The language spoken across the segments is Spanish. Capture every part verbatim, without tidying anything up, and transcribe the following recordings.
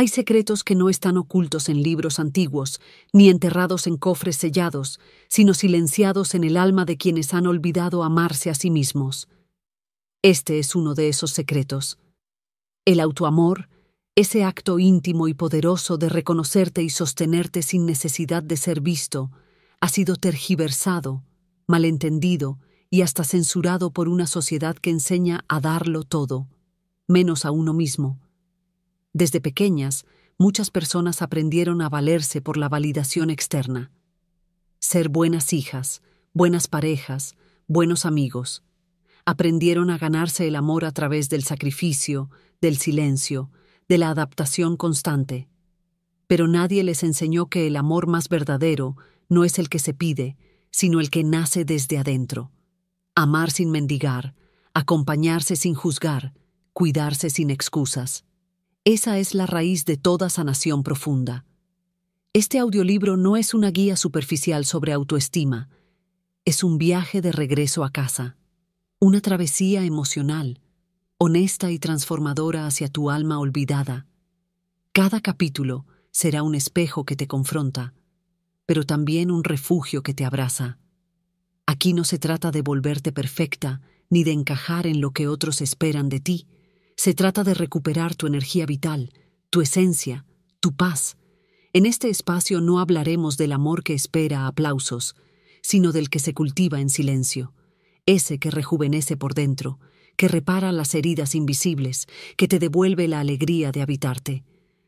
Hay secretos que no están ocultos en libros antiguos, ni enterrados en cofres sellados, sino silenciados en el alma de quienes han olvidado amarse a sí mismos. Este es uno de esos secretos. El autoamor, ese acto íntimo y poderoso de reconocerte y sostenerte sin necesidad de ser visto, ha sido tergiversado, malentendido y hasta censurado por una sociedad que enseña a darlo todo, menos a uno mismo. Desde pequeñas, muchas personas aprendieron a valerse por la validación externa. Ser buenas hijas, buenas parejas, buenos amigos. Aprendieron a ganarse el amor a través del sacrificio, del silencio, de la adaptación constante. Pero nadie les enseñó que el amor más verdadero no es el que se pide, sino el que nace desde adentro. Amar sin mendigar, acompañarse sin juzgar, cuidarse sin excusas. Esa es la raíz de toda sanación profunda. Este audiolibro no es una guía superficial sobre autoestima, es un viaje de regreso a casa, una travesía emocional, honesta y transformadora hacia tu alma olvidada. Cada capítulo será un espejo que te confronta, pero también un refugio que te abraza. Aquí no se trata de volverte perfecta ni de encajar en lo que otros esperan de ti. Se trata de recuperar tu energía vital, tu esencia, tu paz. En este espacio no hablaremos del amor que espera aplausos, sino del que se cultiva en silencio, ese que rejuvenece por dentro, que repara las heridas invisibles, que te devuelve la alegría de habitarte.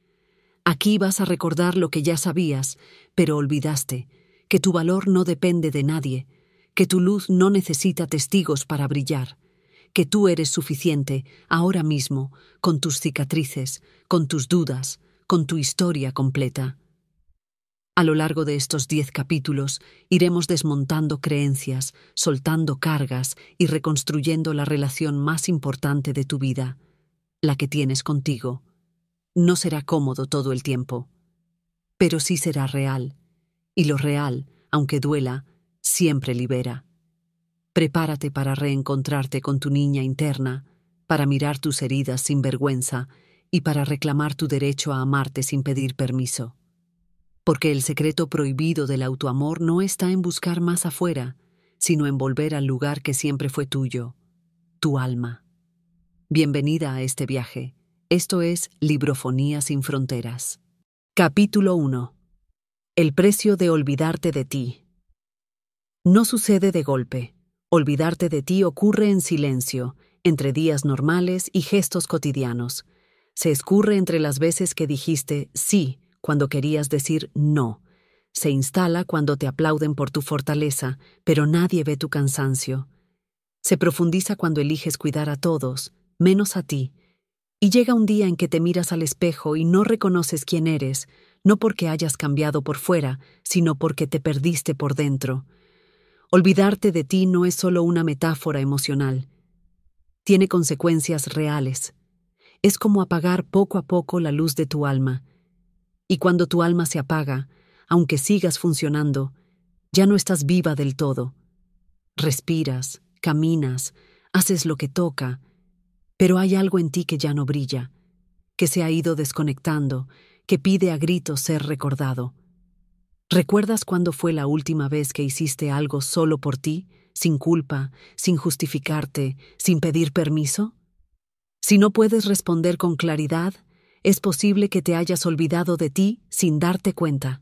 Aquí vas a recordar lo que ya sabías, pero olvidaste, que tu valor no depende de nadie, que tu luz no necesita testigos para brillar, que tú eres suficiente ahora mismo, con tus cicatrices, con tus dudas, con tu historia completa. A lo largo de estos diez capítulos iremos desmontando creencias, soltando cargas y reconstruyendo la relación más importante de tu vida, la que tienes contigo. No será cómodo todo el tiempo, pero sí será real, y lo real, aunque duela, siempre libera. Prepárate para reencontrarte con tu niña interna, para mirar tus heridas sin vergüenza y para reclamar tu derecho a amarte sin pedir permiso. Porque el secreto prohibido del autoamor no está en buscar más afuera, sino en volver al lugar que siempre fue tuyo, tu alma. Bienvenida a este viaje. Esto es Librofonía sin Fronteras. Capítulo uno. El precio de olvidarte de ti. No sucede de golpe. Olvidarte de ti ocurre en silencio, entre días normales y gestos cotidianos. Se escurre entre las veces que dijiste sí cuando querías decir no. Se instala cuando te aplauden por tu fortaleza, pero nadie ve tu cansancio. Se profundiza cuando eliges cuidar a todos, menos a ti. Y llega un día en que te miras al espejo y no reconoces quién eres, no porque hayas cambiado por fuera, sino porque te perdiste por dentro. Olvidarte de ti no es solo una metáfora emocional. Tiene consecuencias reales. Es como apagar poco a poco la luz de tu alma. Y cuando tu alma se apaga, aunque sigas funcionando, ya no estás viva del todo. Respiras, caminas, haces lo que toca, pero hay algo en ti que ya no brilla, que se ha ido desconectando, que pide a gritos ser recordado. ¿Recuerdas cuándo fue la última vez que hiciste algo solo por ti, sin culpa, sin justificarte, sin pedir permiso? Si no puedes responder con claridad, es posible que te hayas olvidado de ti sin darte cuenta.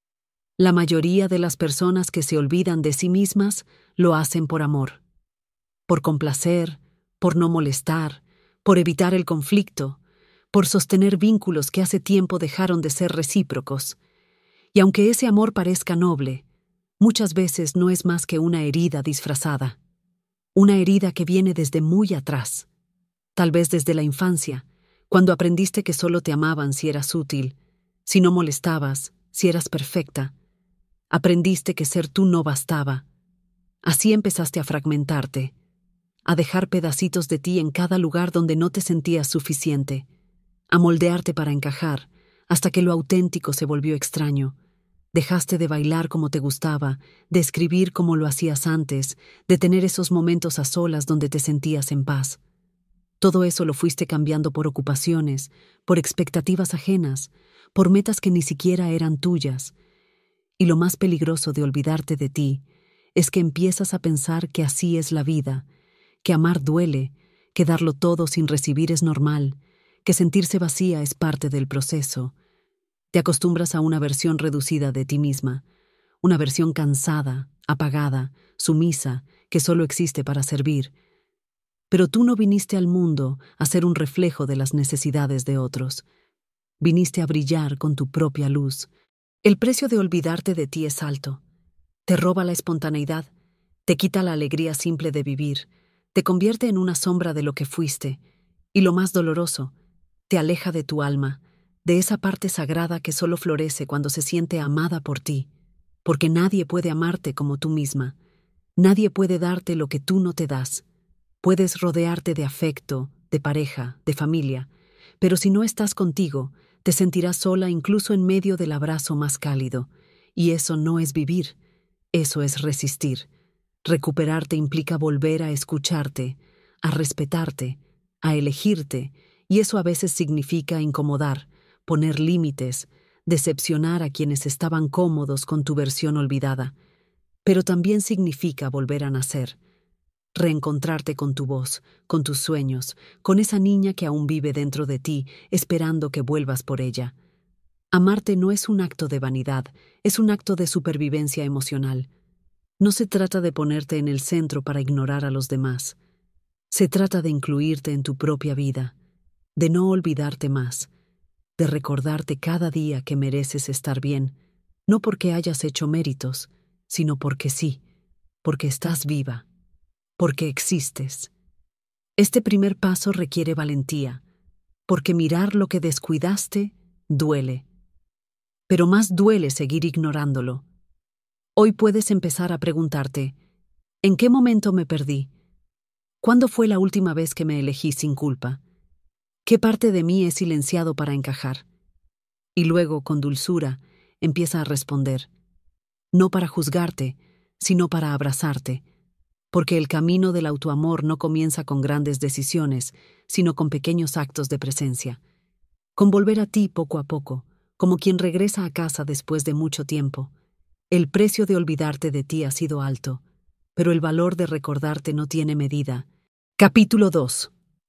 La mayoría de las personas que se olvidan de sí mismas lo hacen por amor, por complacer, por no molestar, por evitar el conflicto, por sostener vínculos que hace tiempo dejaron de ser recíprocos. Y aunque ese amor parezca noble, muchas veces no es más que una herida disfrazada, una herida que viene desde muy atrás, tal vez desde la infancia, cuando aprendiste que solo te amaban si eras útil, si no molestabas, si eras perfecta. Aprendiste que ser tú no bastaba. Así empezaste a fragmentarte, a dejar pedacitos de ti en cada lugar donde no te sentías suficiente, a moldearte para encajar, hasta que lo auténtico se volvió extraño. Dejaste de bailar como te gustaba, de escribir como lo hacías antes, de tener esos momentos a solas donde te sentías en paz. Todo eso lo fuiste cambiando por ocupaciones, por expectativas ajenas, por metas que ni siquiera eran tuyas. Y lo más peligroso de olvidarte de ti es que empiezas a pensar que así es la vida, que amar duele, que darlo todo sin recibir es normal, que sentirse vacía es parte del proceso. Te acostumbras a una versión reducida de ti misma, una versión cansada, apagada, sumisa, que solo existe para servir. Pero tú no viniste al mundo a ser un reflejo de las necesidades de otros. Viniste a brillar con tu propia luz. El precio de olvidarte de ti es alto. Te roba la espontaneidad, te quita la alegría simple de vivir, te convierte en una sombra de lo que fuiste, y lo más doloroso, te aleja de tu alma, de esa parte sagrada que solo florece cuando se siente amada por ti, porque nadie puede amarte como tú misma, nadie puede darte lo que tú no te das. Puedes rodearte de afecto, de pareja, de familia, pero si no estás contigo, te sentirás sola incluso en medio del abrazo más cálido, y eso no es vivir, eso es resistir. Recuperarte implica volver a escucharte, a respetarte, a elegirte, y eso a veces significa incomodar, poner límites, decepcionar a quienes estaban cómodos con tu versión olvidada. Pero también significa volver a nacer, reencontrarte con tu voz, con tus sueños, con esa niña que aún vive dentro de ti, esperando que vuelvas por ella. Amarte no es un acto de vanidad, es un acto de supervivencia emocional. No se trata de ponerte en el centro para ignorar a los demás. Se trata de incluirte en tu propia vida, de no olvidarte más, de recordarte cada día que mereces estar bien, no porque hayas hecho méritos, sino porque sí, porque estás viva, porque existes. Este primer paso requiere valentía, porque mirar lo que descuidaste duele. Pero más duele seguir ignorándolo. Hoy puedes empezar a preguntarte, ¿en qué momento me perdí? ¿Cuándo fue la última vez que me elegí sin culpa? ¿Qué parte de mí he silenciado para encajar? Y luego, con dulzura, empieza a responder, no para juzgarte, sino para abrazarte, porque el camino del autoamor no comienza con grandes decisiones, sino con pequeños actos de presencia, con volver a ti poco a poco, como quien regresa a casa después de mucho tiempo. El precio de olvidarte de ti ha sido alto, pero el valor de recordarte no tiene medida. Capítulo dos.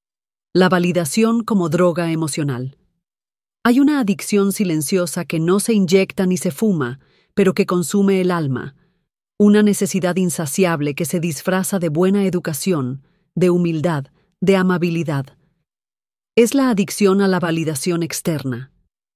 La validación como droga emocional. Hay una adicción silenciosa que no se inyecta ni se fuma, pero que consume el alma. Una necesidad insaciable que se disfraza de buena educación, de humildad, de amabilidad. Es la adicción a la validación externa.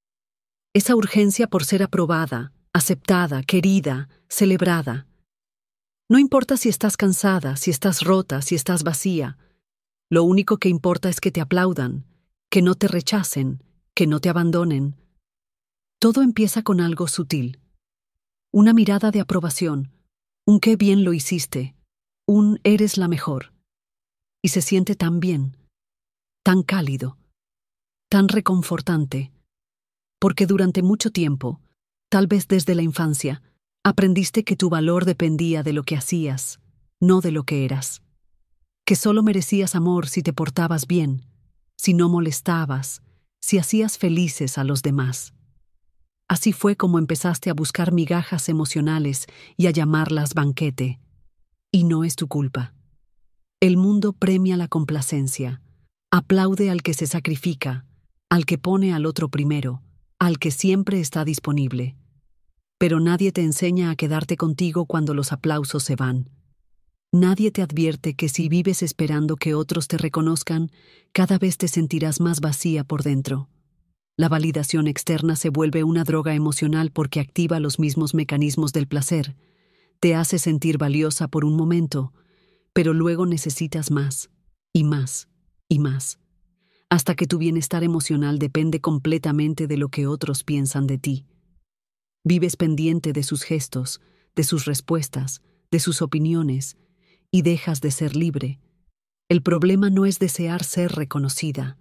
Esa urgencia por ser aprobada, aceptada, querida, celebrada. No importa si estás cansada, si estás rota, si estás vacía. Lo único que importa es que te aplaudan, que no te rechacen, que no te abandonen. Todo empieza con algo sutil. Una mirada de aprobación, un qué bien lo hiciste, un eres la mejor. Y se siente tan bien, tan cálido, tan reconfortante, porque durante mucho tiempo, tal vez desde la infancia, aprendiste que tu valor dependía de lo que hacías, no de lo que eras. Que solo merecías amor si te portabas bien, si no molestabas, si hacías felices a los demás. Así fue como empezaste a buscar migajas emocionales y a llamarlas banquete. Y no es tu culpa. El mundo premia la complacencia, aplaude al que se sacrifica, al que pone al otro primero, al que siempre está disponible. Pero nadie te enseña a quedarte contigo cuando los aplausos se van. Nadie te advierte que si vives esperando que otros te reconozcan, cada vez te sentirás más vacía por dentro. La validación externa se vuelve una droga emocional porque activa los mismos mecanismos del placer. Te hace sentir valiosa por un momento, pero luego necesitas más, y más, y más, hasta que tu bienestar emocional depende completamente de lo que otros piensan de ti. Vives pendiente de sus gestos, de sus respuestas, de sus opiniones, y dejas de ser libre. El problema no es desear ser reconocida.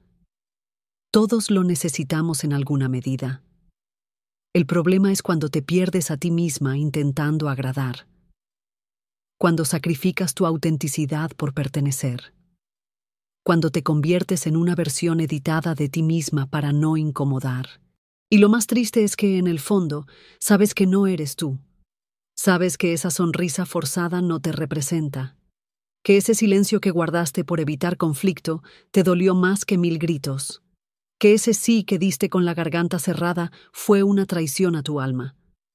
Todos lo necesitamos en alguna medida. El problema es cuando te pierdes a ti misma intentando agradar. Cuando sacrificas tu autenticidad por pertenecer. cuando te conviertes en una versión editada de ti misma para no incomodar. Y lo más triste es que, en el fondo, sabes que no eres tú. Sabes que esa sonrisa forzada no te representa, que ese silencio que guardaste por evitar conflicto te dolió más que mil gritos, que ese sí que diste con la garganta cerrada fue una traición a tu alma.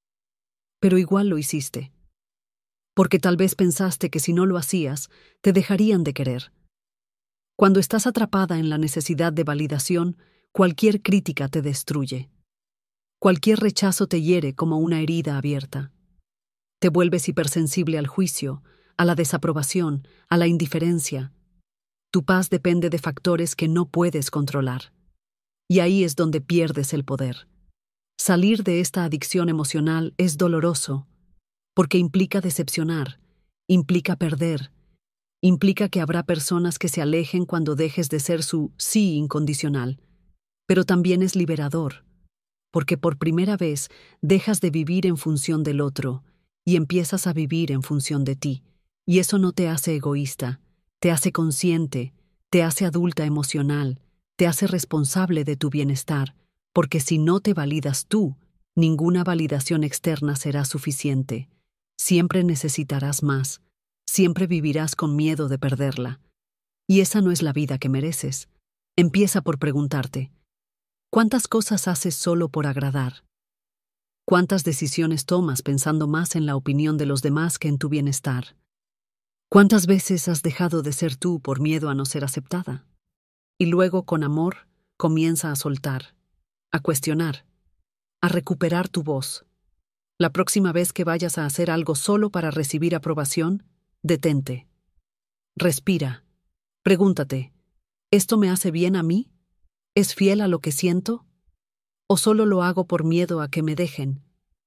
Pero igual lo hiciste, porque tal vez pensaste que si no lo hacías, te dejarían de querer. Cuando estás atrapada en la necesidad de validación, cualquier crítica te destruye. Cualquier rechazo te hiere como una herida abierta. Te vuelves hipersensible al juicio, a la desaprobación, a la indiferencia. Tu paz depende de factores que no puedes controlar. Y ahí es donde pierdes el poder. Salir de esta adicción emocional es doloroso, porque implica decepcionar, implica perder, implica que habrá personas que se alejen cuando dejes de ser su sí incondicional, pero también es liberador, porque por primera vez dejas de vivir en función del otro y empiezas a vivir en función de ti, y eso no te hace egoísta, te hace consciente, te hace adulta emocional, te hace responsable de tu bienestar, porque si no te validas tú, ninguna validación externa será suficiente. Siempre necesitarás más, siempre vivirás con miedo de perderla. Y esa no es la vida que mereces. Empieza por preguntarte, ¿cuántas cosas haces solo por agradar? ¿Cuántas decisiones tomas pensando más en la opinión de los demás que en tu bienestar? ¿Cuántas veces has dejado de ser tú por miedo a no ser aceptada? Y luego, con amor, comienza a soltar, a cuestionar, a recuperar tu voz. La próxima vez que vayas a hacer algo solo para recibir aprobación, detente. Respira. Pregúntate, ¿esto me hace bien a mí? ¿Es fiel a lo que siento? ¿O solo lo hago por miedo a que me dejen?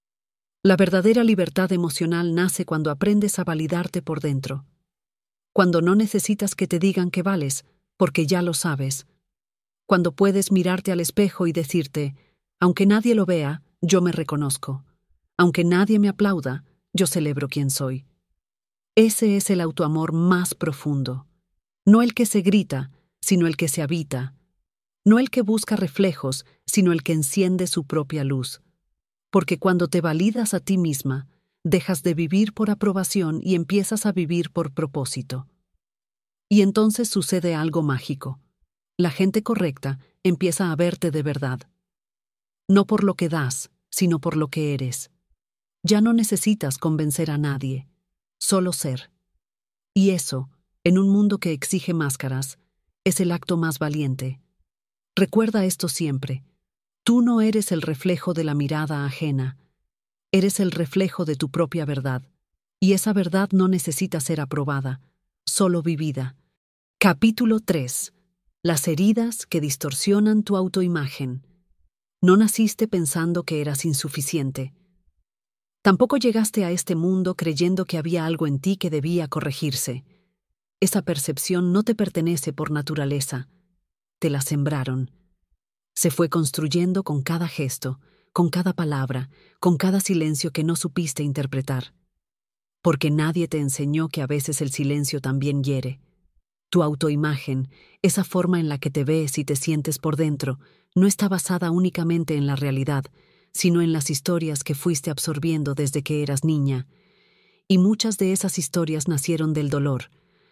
La verdadera libertad emocional nace cuando aprendes a validarte por dentro. Cuando no necesitas que te digan que vales, porque ya lo sabes. Cuando puedes mirarte al espejo y decirte, aunque nadie lo vea, yo me reconozco. Aunque nadie me aplauda, yo celebro quién soy. Ese es el autoamor más profundo. No el que se grita, sino el que se habita. No el que busca reflejos, sino el que enciende su propia luz. Porque cuando te validas a ti misma, dejas de vivir por aprobación y empiezas a vivir por propósito. Y entonces sucede algo mágico. La gente correcta empieza a verte de verdad. No por lo que das, sino por lo que eres. Ya no necesitas convencer a nadie, solo ser. Y eso, en un mundo que exige máscaras, es el acto más valiente. Recuerda esto siempre. Tú no eres el reflejo de la mirada ajena. Eres el reflejo de tu propia verdad. Y esa verdad no necesita ser aprobada, solo vivida. Capítulo tres. Las heridas que distorsionan tu autoimagen. No naciste pensando que eras insuficiente. Tampoco llegaste a este mundo creyendo que había algo en ti que debía corregirse. Esa percepción no te pertenece por naturaleza. Te la sembraron. Se fue construyendo con cada gesto, con cada palabra, con cada silencio que no supiste interpretar. Porque nadie te enseñó que a veces el silencio también hiere. Tu autoimagen, esa forma en la que te ves y te sientes por dentro, no está basada únicamente en la realidad, sino en las historias que fuiste absorbiendo desde que eras niña. Y muchas de esas historias nacieron del dolor.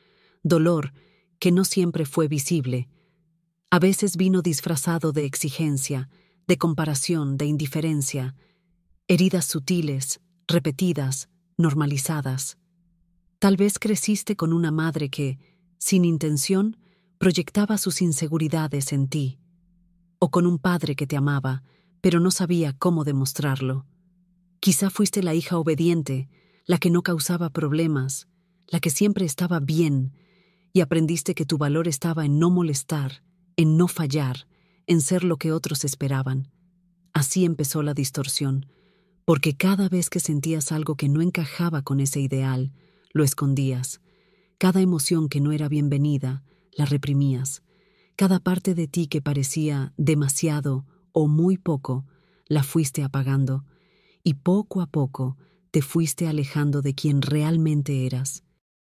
Dolor que no siempre fue visible. A veces vino disfrazado de exigencia, de comparación, de indiferencia. Heridas sutiles, repetidas, normalizadas. Tal vez creciste con una madre que, sin intención, proyectaba sus inseguridades en ti. O con un padre que te amaba, pero no sabía cómo demostrarlo. Quizá fuiste la hija obediente, la que no causaba problemas, la que siempre estaba bien, y aprendiste que tu valor estaba en no molestar, en no fallar, en ser lo que otros esperaban. Así empezó la distorsión, porque cada vez que sentías algo que no encajaba con ese ideal, lo escondías. Cada emoción que no era bienvenida, la reprimías. Cada parte de ti que parecía demasiado o muy poco, la fuiste apagando, y poco a poco te fuiste alejando de quien realmente eras.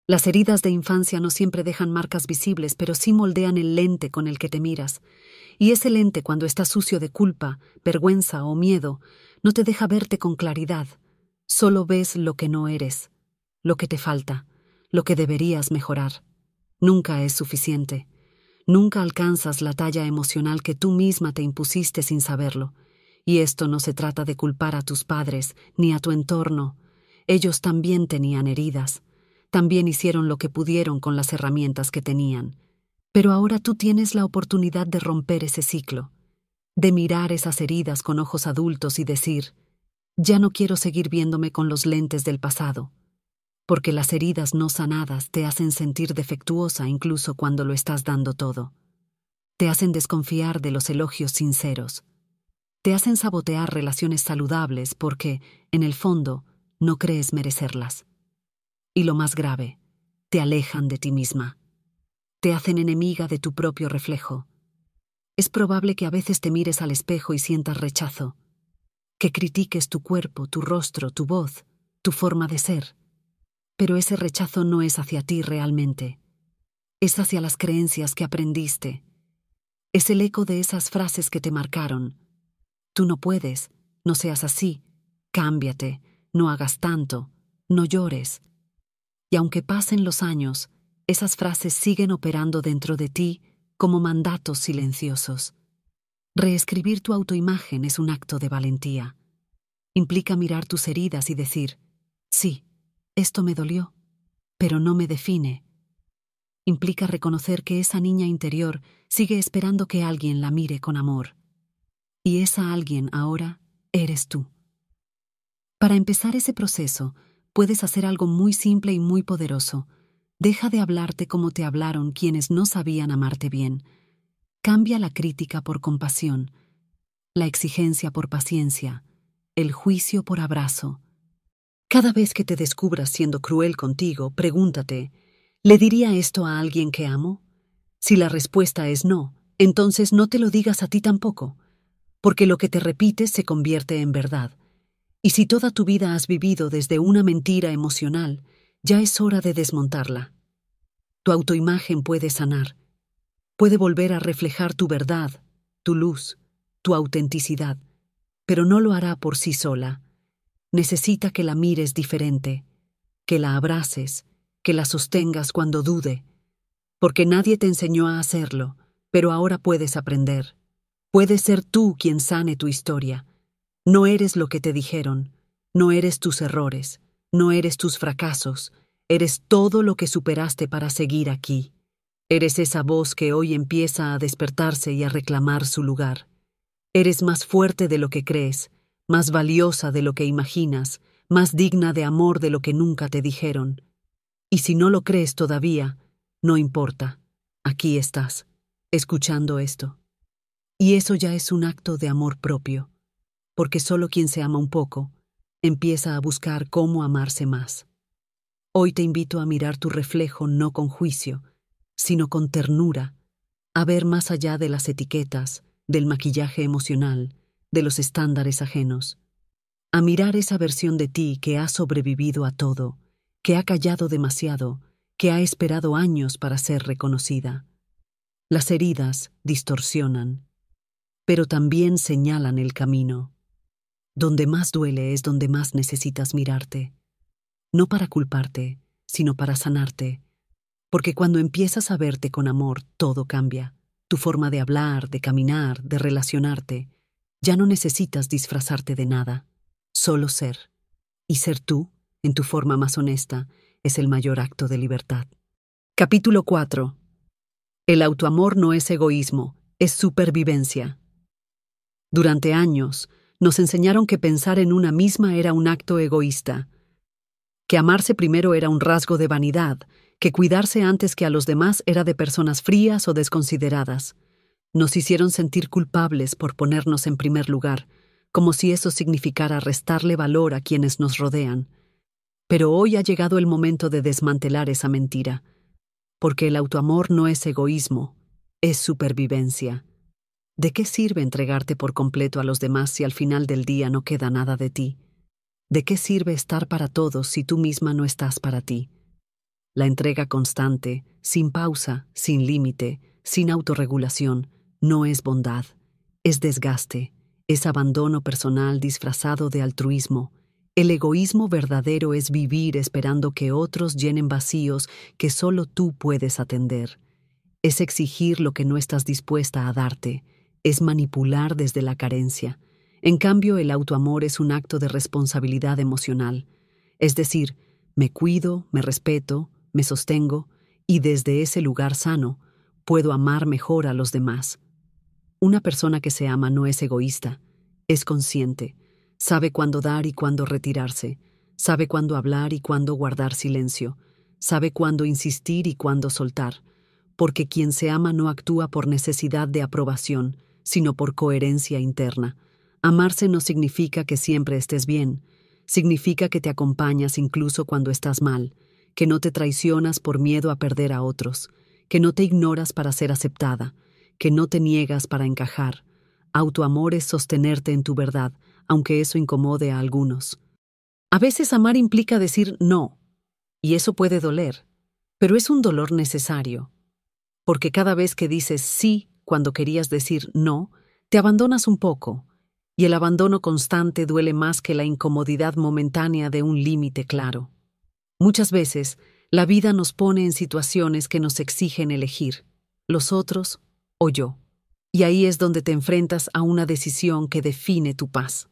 Las heridas de infancia no siempre dejan marcas visibles, pero sí moldean el lente con el que te miras. Y ese lente, cuando está sucio de culpa, vergüenza o miedo, no te deja verte con claridad. Solo ves lo que no eres, lo que te falta, lo que deberías mejorar. Nunca es suficiente. Nunca alcanzas la talla emocional que tú misma te impusiste sin saberlo. Y esto no se trata de culpar a tus padres ni a tu entorno. Ellos también tenían heridas. También hicieron lo que pudieron con las herramientas que tenían. Pero ahora tú tienes la oportunidad de romper ese ciclo, de mirar esas heridas con ojos adultos y decir, ya no quiero seguir viéndome con los lentes del pasado, porque las heridas no sanadas te hacen sentir defectuosa incluso cuando lo estás dando todo. Te hacen desconfiar de los elogios sinceros. Te hacen sabotear relaciones saludables porque, en el fondo, no crees merecerlas. Y lo más grave, te alejan de ti misma. Te hacen enemiga de tu propio reflejo. Es probable que a veces te mires al espejo y sientas rechazo, que critiques tu cuerpo, tu rostro, tu voz, tu forma de ser. Pero ese rechazo no es hacia ti realmente. Es hacia las creencias que aprendiste. Es el eco de esas frases que te marcaron. Tú no puedes, no seas así, cámbiate, no hagas tanto, no llores. Y aunque pasen los años, esas frases siguen operando dentro de ti como mandatos silenciosos. Reescribir tu autoimagen es un acto de valentía. Implica mirar tus heridas y decir, sí, esto me dolió, pero no me define. Implica reconocer que esa niña interior sigue esperando que alguien la mire con amor. Y esa alguien ahora eres tú. Para empezar ese proceso, puedes hacer algo muy simple y muy poderoso. Deja de hablarte como te hablaron quienes no sabían amarte bien. Cambia la crítica por compasión, la exigencia por paciencia, el juicio por abrazo. Cada vez que te descubras siendo cruel contigo, pregúntate, ¿le diría esto a alguien que amo? Si la respuesta es no, entonces no te lo digas a ti tampoco, porque lo que te repites se convierte en verdad. Y si toda tu vida has vivido desde una mentira emocional, ya es hora de desmontarla. Tu autoimagen puede sanar, puede volver a reflejar tu verdad, tu luz, tu autenticidad, pero no lo hará por sí sola. Necesita que la mires diferente, que la abraces, que la sostengas cuando dude, porque nadie te enseñó a hacerlo, pero ahora puedes aprender. Puedes ser tú quien sane tu historia. No eres lo que te dijeron, no eres tus errores, no eres tus fracasos, eres todo lo que superaste para seguir aquí. Eres esa voz que hoy empieza a despertarse y a reclamar su lugar. Eres más fuerte de lo que crees, más valiosa de lo que imaginas, más digna de amor de lo que nunca te dijeron. Y si no lo crees todavía, no importa, aquí estás, escuchando esto. Y eso ya es un acto de amor propio, porque solo quien se ama un poco empieza a buscar cómo amarse más. Hoy te invito a mirar tu reflejo no con juicio, sino con ternura, a ver más allá de las etiquetas, del maquillaje emocional, de los estándares ajenos, a mirar esa versión de ti que ha sobrevivido a todo, que ha callado demasiado, que ha esperado años para ser reconocida. Las heridas distorsionan, pero también señalan el camino. Donde más duele es donde más necesitas mirarte. No para culparte, sino para sanarte. Porque cuando empiezas a verte con amor, todo cambia. Tu forma de hablar, de caminar, de relacionarte. Ya no necesitas disfrazarte de nada. Solo ser. Y ser tú, en tu forma más honesta, es el mayor acto de libertad. Capítulo cuatro. El autoamor no es egoísmo, es supervivencia. Durante años, nos enseñaron que pensar en una misma era un acto egoísta, que amarse primero era un rasgo de vanidad, que cuidarse antes que a los demás era de personas frías o desconsideradas. Nos hicieron sentir culpables por ponernos en primer lugar, como si eso significara restarle valor a quienes nos rodean. Pero hoy ha llegado el momento de desmantelar esa mentira, porque el autoamor no es egoísmo, es supervivencia. ¿De qué sirve entregarte por completo a los demás si al final del día no queda nada de ti? ¿De qué sirve estar para todos si tú misma no estás para ti? La entrega constante, sin pausa, sin límite, sin autorregulación, no es bondad, es desgaste, es abandono personal disfrazado de altruismo. El egoísmo verdadero es vivir esperando que otros llenen vacíos que solo tú puedes atender. Es exigir lo que no estás dispuesta a darte, es manipular desde la carencia. En cambio, el autoamor es un acto de responsabilidad emocional, es decir, me cuido, me respeto, me sostengo, y desde ese lugar sano puedo amar mejor a los demás. Una persona que se ama no es egoísta, es consciente, sabe cuándo dar y cuándo retirarse, sabe cuándo hablar y cuándo guardar silencio, sabe cuándo insistir y cuándo soltar, porque quien se ama no actúa por necesidad de aprobación, sino por coherencia interna. Amarse no significa que siempre estés bien, significa que te acompañas incluso cuando estás mal, que no te traicionas por miedo a perder a otros, que no te ignoras para ser aceptada, que no te niegas para encajar. Autoamor es sostenerte en tu verdad, aunque eso incomode a algunos. A veces amar implica decir no, y eso puede doler, pero es un dolor necesario, porque cada vez que dices sí cuando querías decir no, te abandonas un poco, y el abandono constante duele más que la incomodidad momentánea de un límite claro. Muchas veces, la vida nos pone en situaciones que nos exigen elegir, los otros o yo. Y ahí es donde te enfrentas a una decisión que define tu paz.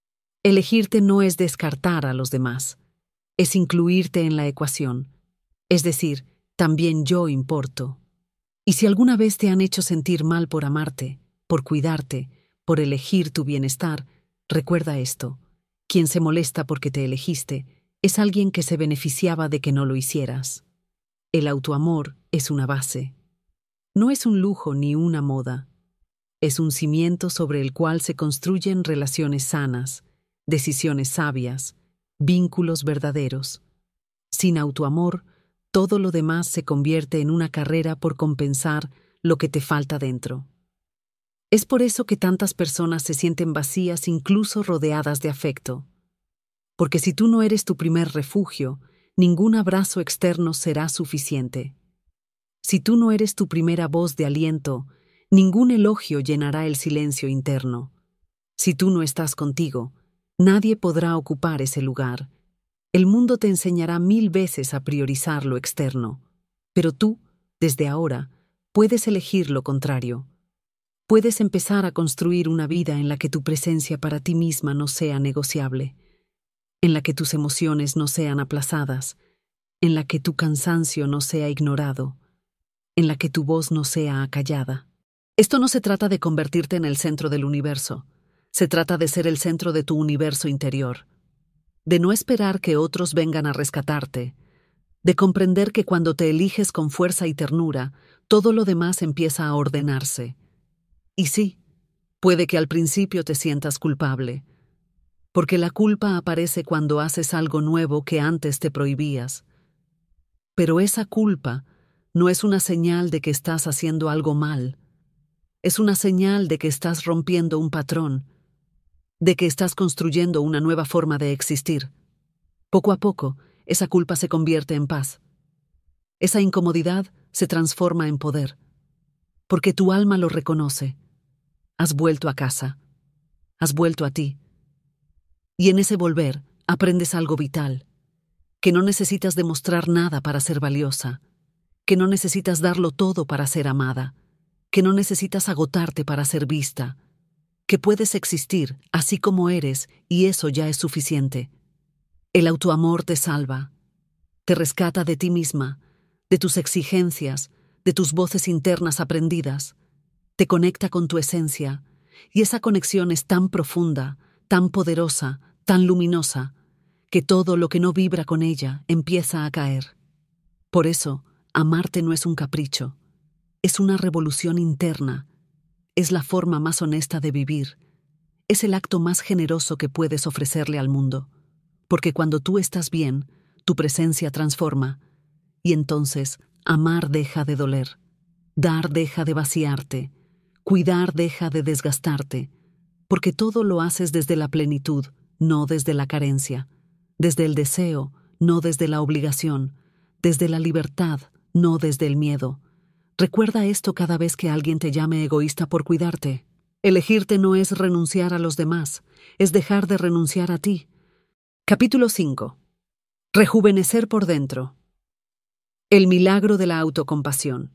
Elegirte no es descartar a los demás, es incluirte en la ecuación. Es decir, también yo importo. Y si alguna vez te han hecho sentir mal por amarte, por cuidarte, por elegir tu bienestar, recuerda esto: quien se molesta porque te elegiste es alguien que se beneficiaba de que no lo hicieras. El autoamor es una base. No es un lujo ni una moda. Es un cimiento sobre el cual se construyen relaciones sanas, decisiones sabias, vínculos verdaderos. Sin autoamor, todo lo demás se convierte en una carrera por compensar lo que te falta dentro. Es por eso que tantas personas se sienten vacías incluso rodeadas de afecto. Porque si tú no eres tu primer refugio, ningún abrazo externo será suficiente. Si tú no eres tu primera voz de aliento, ningún elogio llenará el silencio interno. Si tú no estás contigo, nadie podrá ocupar ese lugar. El mundo te enseñará mil veces a priorizar lo externo, pero tú, desde ahora, puedes elegir lo contrario. Puedes empezar a construir una vida en la que tu presencia para ti misma no sea negociable, en la que tus emociones no sean aplazadas, en la que tu cansancio no sea ignorado, en la que tu voz no sea acallada. Esto no se trata de convertirte en el centro del universo, se trata de ser el centro de tu universo interior, de no esperar que otros vengan a rescatarte, de comprender que cuando te eliges con fuerza y ternura, todo lo demás empieza a ordenarse. Y sí, puede que al principio te sientas culpable, porque la culpa aparece cuando haces algo nuevo que antes te prohibías. Pero esa culpa no es una señal de que estás haciendo algo mal, es una señal de que estás rompiendo un patrón, de que estás construyendo una nueva forma de existir. Poco a poco, esa culpa se convierte en paz. Esa incomodidad se transforma en poder, porque tu alma lo reconoce. Has vuelto a casa, has vuelto a ti. Y en ese volver aprendes algo vital, que no necesitas demostrar nada para ser valiosa, que no necesitas darlo todo para ser amada, que no necesitas agotarte para ser vista, que puedes existir así como eres y eso ya es suficiente. El autoamor te salva, te rescata de ti misma, de tus exigencias, de tus voces internas aprendidas, te conecta con tu esencia, y esa conexión es tan profunda, tan poderosa, tan luminosa, que todo lo que no vibra con ella empieza a caer. Por eso, amarte no es un capricho, es una revolución interna, es la forma más honesta de vivir, es el acto más generoso que puedes ofrecerle al mundo, porque cuando tú estás bien, tu presencia transforma, y entonces amar deja de doler, dar deja de vaciarte, cuidar deja de desgastarte, porque todo lo haces desde la plenitud, no desde la carencia, desde el deseo, no desde la obligación, desde la libertad, no desde el miedo. Recuerda esto cada vez que alguien te llame egoísta por cuidarte. Elegirte no es renunciar a los demás, es dejar de renunciar a ti. Capítulo cinco. Rejuvenecer por dentro. El milagro de la autocompasión.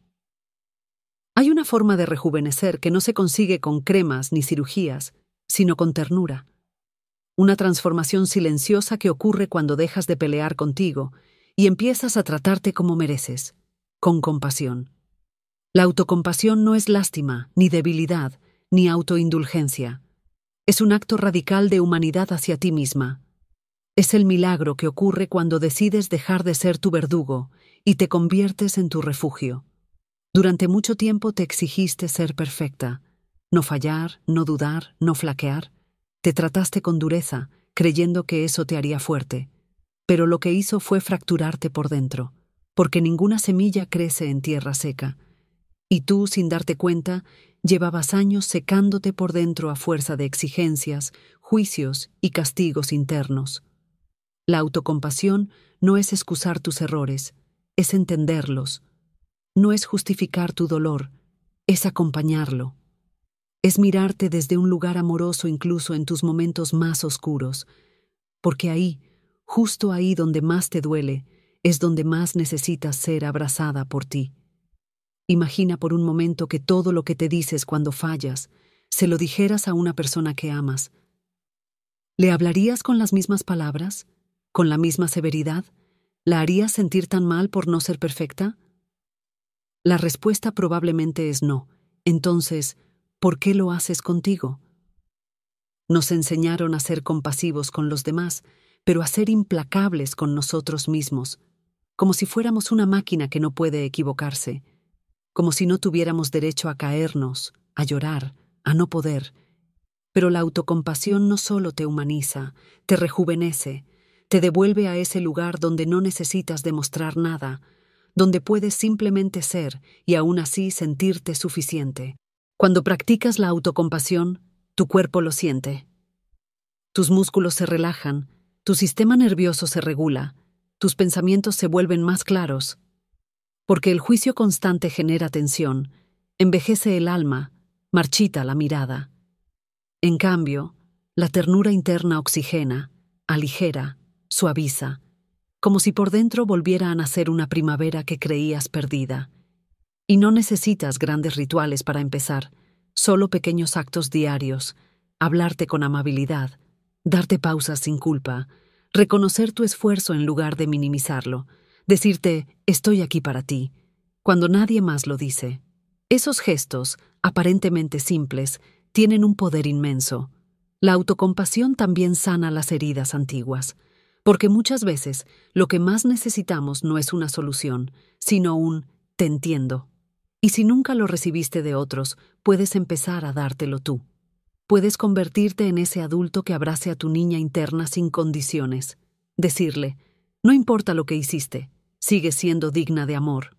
Hay una forma de rejuvenecer que no se consigue con cremas ni cirugías, sino con ternura. Una transformación silenciosa que ocurre cuando dejas de pelear contigo y empiezas a tratarte como mereces, con compasión. La autocompasión no es lástima, ni debilidad, ni autoindulgencia. Es un acto radical de humanidad hacia ti misma. Es el milagro que ocurre cuando decides dejar de ser tu verdugo y te conviertes en tu refugio. Durante mucho tiempo te exigiste ser perfecta, no fallar, no dudar, no flaquear. Te trataste con dureza, creyendo que eso te haría fuerte. Pero lo que hizo fue fracturarte por dentro, porque ninguna semilla crece en tierra seca. Y tú, sin darte cuenta, llevabas años secándote por dentro a fuerza de exigencias, juicios y castigos internos. La autocompasión no es excusar tus errores, es entenderlos. No es justificar tu dolor, es acompañarlo. Es mirarte desde un lugar amoroso incluso en tus momentos más oscuros, porque ahí, justo ahí donde más te duele, es donde más necesitas ser abrazada por ti. Imagina por un momento que todo lo que te dices cuando fallas, se lo dijeras a una persona que amas. ¿Le hablarías con las mismas palabras? ¿Con la misma severidad? ¿La harías sentir tan mal por no ser perfecta? La respuesta probablemente es no. Entonces, ¿por qué lo haces contigo? Nos enseñaron a ser compasivos con los demás, pero a ser implacables con nosotros mismos, como si fuéramos una máquina que no puede equivocarse, como si no tuviéramos derecho a caernos, a llorar, a no poder. Pero la autocompasión no solo te humaniza, te rejuvenece, te devuelve a ese lugar donde no necesitas demostrar nada, donde puedes simplemente ser y aún así sentirte suficiente. Cuando practicas la autocompasión, tu cuerpo lo siente. Tus músculos se relajan, tu sistema nervioso se regula, tus pensamientos se vuelven más claros. Porque el juicio constante genera tensión, envejece el alma, marchita la mirada. En cambio, la ternura interna oxigena, aligera, suaviza, como si por dentro volviera a nacer una primavera que creías perdida. Y no necesitas grandes rituales para empezar, solo pequeños actos diarios, hablarte con amabilidad, darte pausas sin culpa, reconocer tu esfuerzo en lugar de minimizarlo, decirte «estoy aquí para ti», cuando nadie más lo dice. Esos gestos, aparentemente simples, tienen un poder inmenso. La autocompasión también sana las heridas antiguas. Porque muchas veces lo que más necesitamos no es una solución, sino un «te entiendo». Y si nunca lo recibiste de otros, puedes empezar a dártelo tú. Puedes convertirte en ese adulto que abrace a tu niña interna sin condiciones. Decirle, no importa lo que hiciste, sigues siendo digna de amor.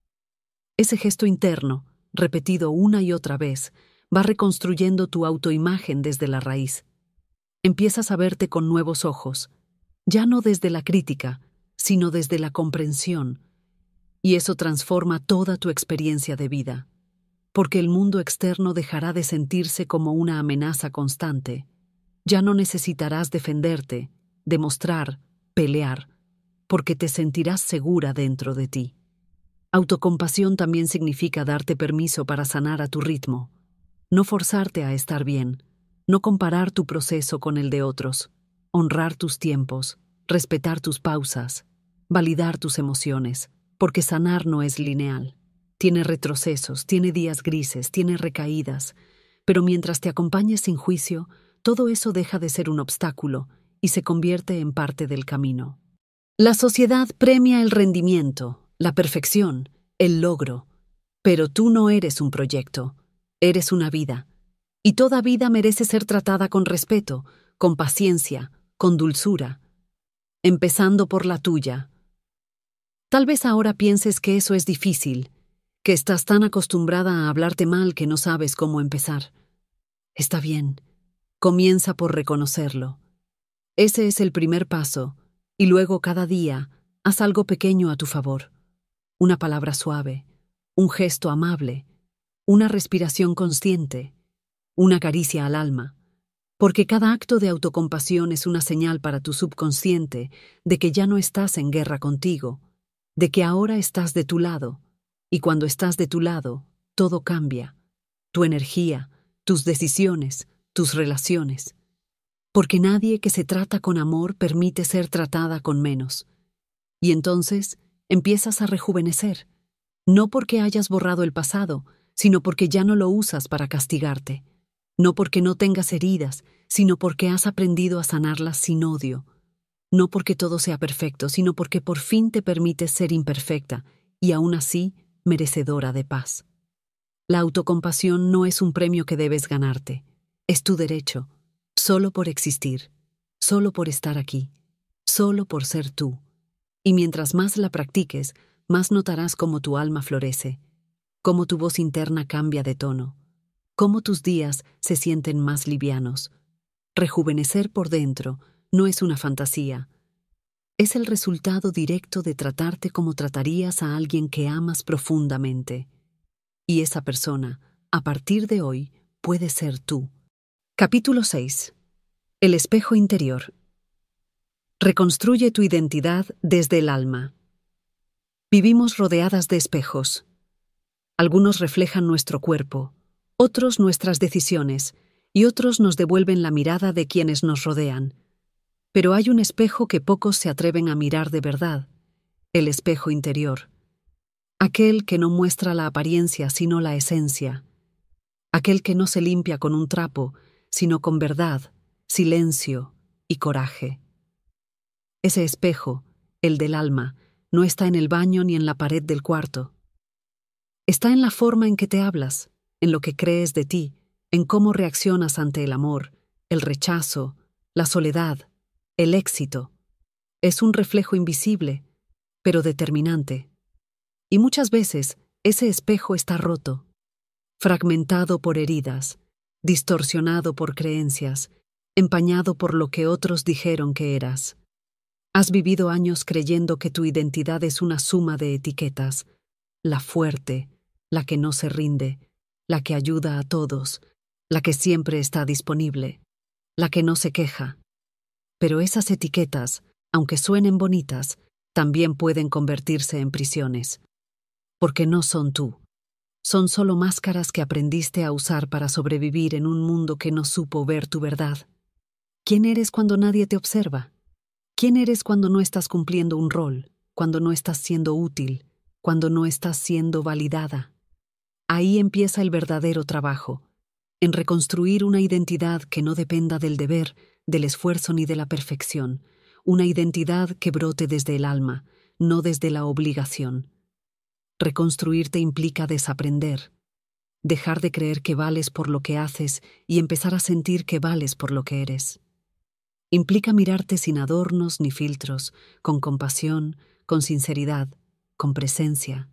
Ese gesto interno, repetido una y otra vez, va reconstruyendo tu autoimagen desde la raíz. Empiezas a verte con nuevos ojos, ya no desde la crítica, sino desde la comprensión, y eso transforma toda tu experiencia de vida, porque el mundo externo dejará de sentirse como una amenaza constante. Ya no necesitarás defenderte, demostrar, pelear, porque te sentirás segura dentro de ti. Autocompasión también significa darte permiso para sanar a tu ritmo, no forzarte a estar bien, no comparar tu proceso con el de otros, honrar tus tiempos, respetar tus pausas, validar tus emociones, porque sanar no es lineal. Tiene retrocesos, tiene días grises, tiene recaídas, pero mientras te acompañes sin juicio, todo eso deja de ser un obstáculo y se convierte en parte del camino. La sociedad premia el rendimiento, la perfección, el logro, pero tú no eres un proyecto, eres una vida, y toda vida merece ser tratada con respeto, con paciencia, con dulzura, empezando por la tuya. Tal vez ahora pienses que eso es difícil, que estás tan acostumbrada a hablarte mal que no sabes cómo empezar. Está bien, comienza por reconocerlo. Ese es el primer paso, y luego cada día, Haz algo pequeño a tu favor. Una palabra suave, un gesto amable, una respiración consciente, una caricia al alma, porque cada acto de autocompasión es una señal para tu subconsciente de que ya no estás en guerra contigo, de que ahora estás de tu lado, y cuando estás de tu lado, todo cambia, tu energía, tus decisiones, tus relaciones, porque nadie que se trata con amor permite ser tratada con menos. Y entonces empiezas a rejuvenecer, no porque hayas borrado el pasado, sino porque ya no lo usas para castigarte, no porque no tengas heridas, sino porque has aprendido a sanarlas sin odio, no porque todo sea perfecto, sino porque por fin te permites ser imperfecta y aún así merecedora de paz. La autocompasión no es un premio que debes ganarte, es tu derecho, solo por existir, solo por estar aquí, solo por ser tú. Y mientras más la practiques, más notarás cómo tu alma florece, cómo tu voz interna cambia de tono, cómo tus días se sienten más livianos. Rejuvenecer por dentro no es una fantasía, es el resultado directo de tratarte como tratarías a alguien que amas profundamente. Y esa persona, a partir de hoy, puede ser tú. Capítulo seis. El espejo interior. Reconstruye tu identidad desde el alma. Vivimos rodeadas de espejos. Algunos reflejan nuestro cuerpo, otros nuestras decisiones, y otros nos devuelven la mirada de quienes nos rodean. Pero hay un espejo que pocos se atreven a mirar de verdad, el espejo interior. Aquel que no muestra la apariencia sino la esencia. Aquel que no se limpia con un trapo, sino con verdad, silencio y coraje. Ese espejo, el del alma, no está en el baño ni en la pared del cuarto. Está en la forma en que te hablas, en lo que crees de ti, en cómo reaccionas ante el amor, el rechazo, la soledad, el éxito. Es un reflejo invisible, pero determinante. Y muchas veces ese espejo está roto, fragmentado por heridas, distorsionado por creencias, empañado por lo que otros dijeron que eras. Has vivido años creyendo que tu identidad es una suma de etiquetas, la fuerte, la que no se rinde, la que ayuda a todos, la que siempre está disponible, la que no se queja. Pero esas etiquetas, aunque suenen bonitas, también pueden convertirse en prisiones. Porque no son tú. Son solo máscaras que aprendiste a usar para sobrevivir en un mundo que no supo ver tu verdad. ¿Quién eres cuando nadie te observa? ¿Quién eres cuando no estás cumpliendo un rol, cuando no estás siendo útil, cuando no estás siendo validada? Ahí empieza el verdadero trabajo, en reconstruir una identidad que no dependa del deber, del esfuerzo ni de la perfección, una identidad que brote desde el alma, no desde la obligación. Reconstruirte implica desaprender, dejar de creer que vales por lo que haces y empezar a sentir que vales por lo que eres. Implica mirarte sin adornos ni filtros, con compasión, con sinceridad, con presencia.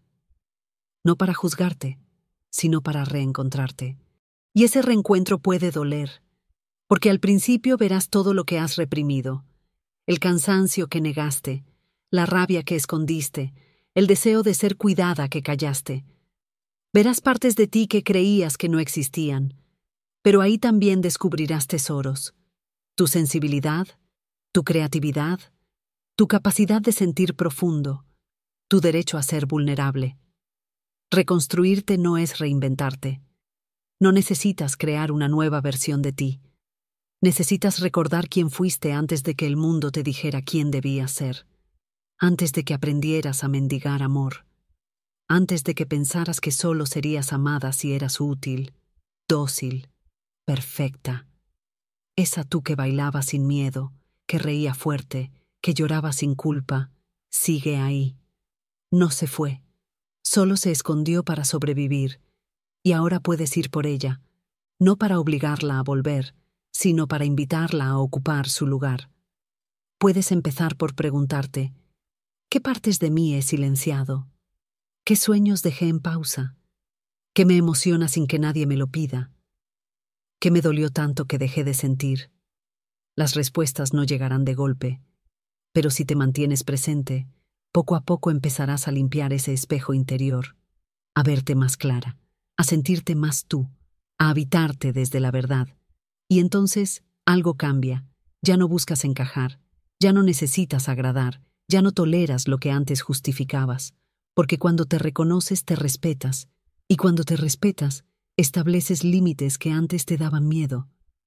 No para juzgarte, sino para reencontrarte. Y ese reencuentro puede doler, porque al principio verás todo lo que has reprimido, el cansancio que negaste, la rabia que escondiste, el deseo de ser cuidada que callaste. Verás partes de ti que creías que no existían, pero ahí también descubrirás tesoros. Tu sensibilidad, tu creatividad, tu capacidad de sentir profundo, tu derecho a ser vulnerable. Reconstruirte no es reinventarte. No necesitas crear una nueva versión de ti. Necesitas recordar quién fuiste antes de que el mundo te dijera quién debías ser, antes de que aprendieras a mendigar amor, antes de que pensaras que solo serías amada si eras útil, dócil, perfecta. Esa tú que bailaba sin miedo, que reía fuerte, que lloraba sin culpa, sigue ahí. No se fue, solo se escondió para sobrevivir, y ahora puedes ir por ella, no para obligarla a volver, sino para invitarla a ocupar su lugar. Puedes empezar por preguntarte, ¿qué partes de mí he silenciado? ¿Qué sueños dejé en pausa? ¿Qué me emociona sin que nadie me lo pida? ¿Qué me dolió tanto que dejé de sentir? Las respuestas no llegarán de golpe, pero si te mantienes presente, Poco a poco empezarás a limpiar ese espejo interior, a verte más clara, a sentirte más tú, a habitarte desde la verdad. Y entonces algo cambia, ya no buscas encajar, ya no necesitas agradar, ya no toleras lo que antes justificabas, porque cuando te reconoces te respetas, y cuando te respetas, estableces límites que antes te daban miedo,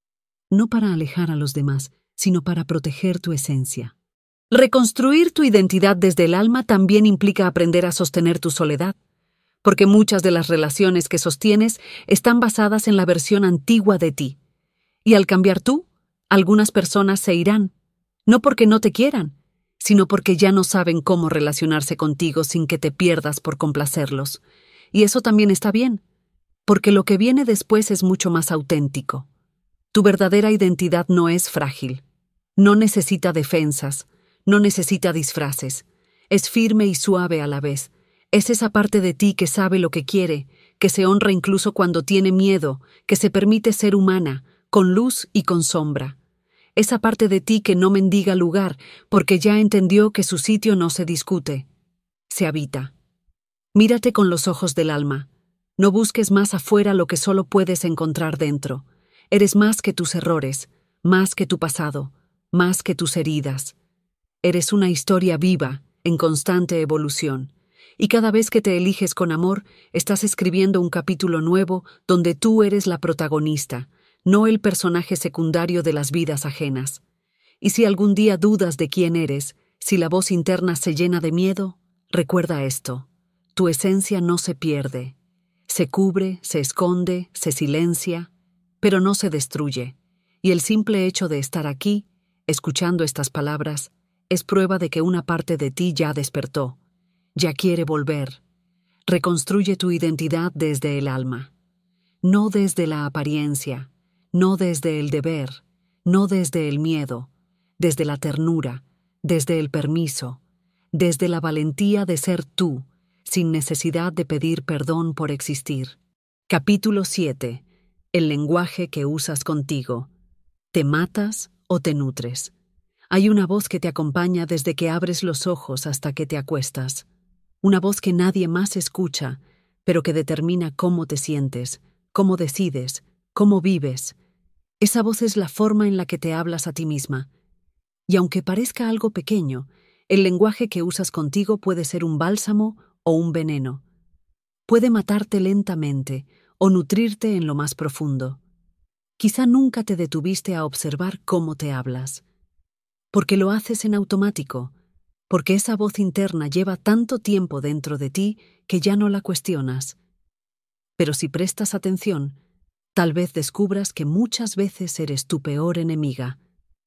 no para alejar a los demás, sino para proteger tu esencia. Reconstruir tu identidad desde el alma también implica aprender a sostener tu soledad, porque muchas de las relaciones que sostienes están basadas en la versión antigua de ti. Y al cambiar tú, algunas personas se irán, no porque no te quieran, sino porque ya no saben cómo relacionarse contigo sin que te pierdas por complacerlos. Y eso también está bien, porque lo que viene después es mucho más auténtico. Tu verdadera identidad no es frágil, no necesita defensas, no necesita disfraces, es firme y suave a la vez. Es esa parte de ti que sabe lo que quiere, que se honra incluso cuando tiene miedo, que se permite ser humana, con luz y con sombra. Esa parte de ti que no mendiga lugar, porque ya entendió que su sitio no se discute, se habita. Mírate con los ojos del alma. No busques más afuera lo que solo puedes encontrar dentro. Eres más que tus errores, más que tu pasado, más que tus heridas. Eres una historia viva, en constante evolución. Y cada vez que te eliges con amor, estás escribiendo un capítulo nuevo donde tú eres la protagonista, no el personaje secundario de las vidas ajenas. Y si algún día dudas de quién eres, si la voz interna se llena de miedo, recuerda esto: tu esencia no se pierde. Se cubre, se esconde, se silencia, pero no se destruye. Y el simple hecho de estar aquí, escuchando estas palabras, es prueba de que una parte de ti ya despertó, ya quiere volver. Reconstruye tu identidad desde el alma, no desde la apariencia, no desde el deber, no desde el miedo, desde la ternura, desde el permiso, desde la valentía de ser tú, sin necesidad de pedir perdón por existir. Capítulo siete. El lenguaje que usas contigo. ¿Te matas o te nutres? Hay una voz que te acompaña desde que abres los ojos hasta que te acuestas. Una voz que nadie más escucha, pero que determina cómo te sientes, cómo decides, cómo vives. Esa voz es la forma en la que te hablas a ti misma. Y aunque parezca algo pequeño, el lenguaje que usas contigo puede ser un bálsamo o un veneno. Puede matarte lentamente o nutrirte en lo más profundo. Quizá nunca te detuviste a observar cómo te hablas. Porque lo haces en automático, porque esa voz interna lleva tanto tiempo dentro de ti que ya no la cuestionas. Pero si prestas atención, tal vez descubras que muchas veces eres tu peor enemiga.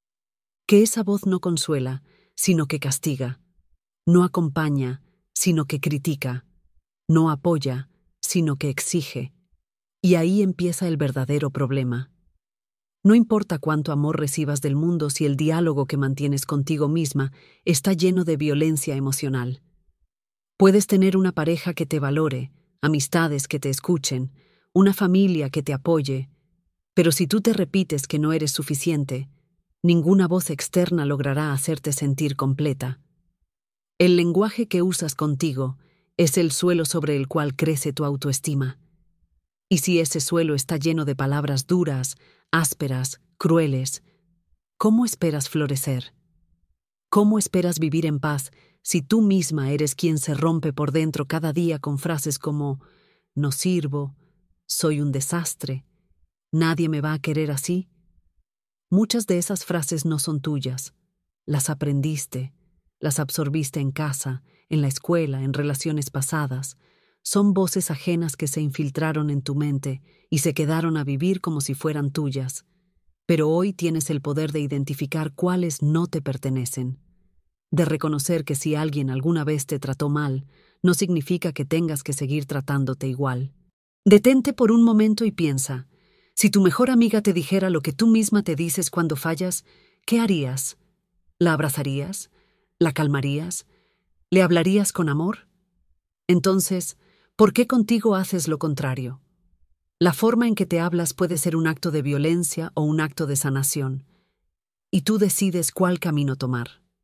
Que esa voz no consuela, sino que castiga. No acompaña, sino que critica. No apoya, sino que exige. Y ahí empieza el verdadero problema. No importa cuánto amor recibas del mundo si el diálogo que mantienes contigo misma está lleno de violencia emocional. Puedes tener una pareja que te valore, amistades que te escuchen, una familia que te apoye, pero si tú te repites que no eres suficiente, ninguna voz externa logrará hacerte sentir completa. El lenguaje que usas contigo es el suelo sobre el cual crece tu autoestima. Y si ese suelo está lleno de palabras duras, ásperas, crueles, ¿cómo esperas florecer? ¿Cómo esperas vivir en paz si tú misma eres quien se rompe por dentro cada día con frases como «no sirvo», «soy un desastre», «nadie me va a querer así»? Muchas de esas frases no son tuyas. Las aprendiste, las absorbiste en casa, en la escuela, en relaciones pasadas. Son voces ajenas que se infiltraron en tu mente y se quedaron a vivir como si fueran tuyas. Pero hoy tienes el poder de identificar cuáles no te pertenecen. De reconocer que si alguien alguna vez te trató mal, no significa que tengas que seguir tratándote igual. Detente por un momento y piensa, si tu mejor amiga te dijera lo que tú misma te dices cuando fallas, ¿qué harías? ¿La abrazarías? ¿La calmarías? ¿Le hablarías con amor? Entonces, ¿por qué contigo haces lo contrario? La forma en que te hablas puede ser un acto de violencia o un acto de sanación, y tú decides cuál camino tomar.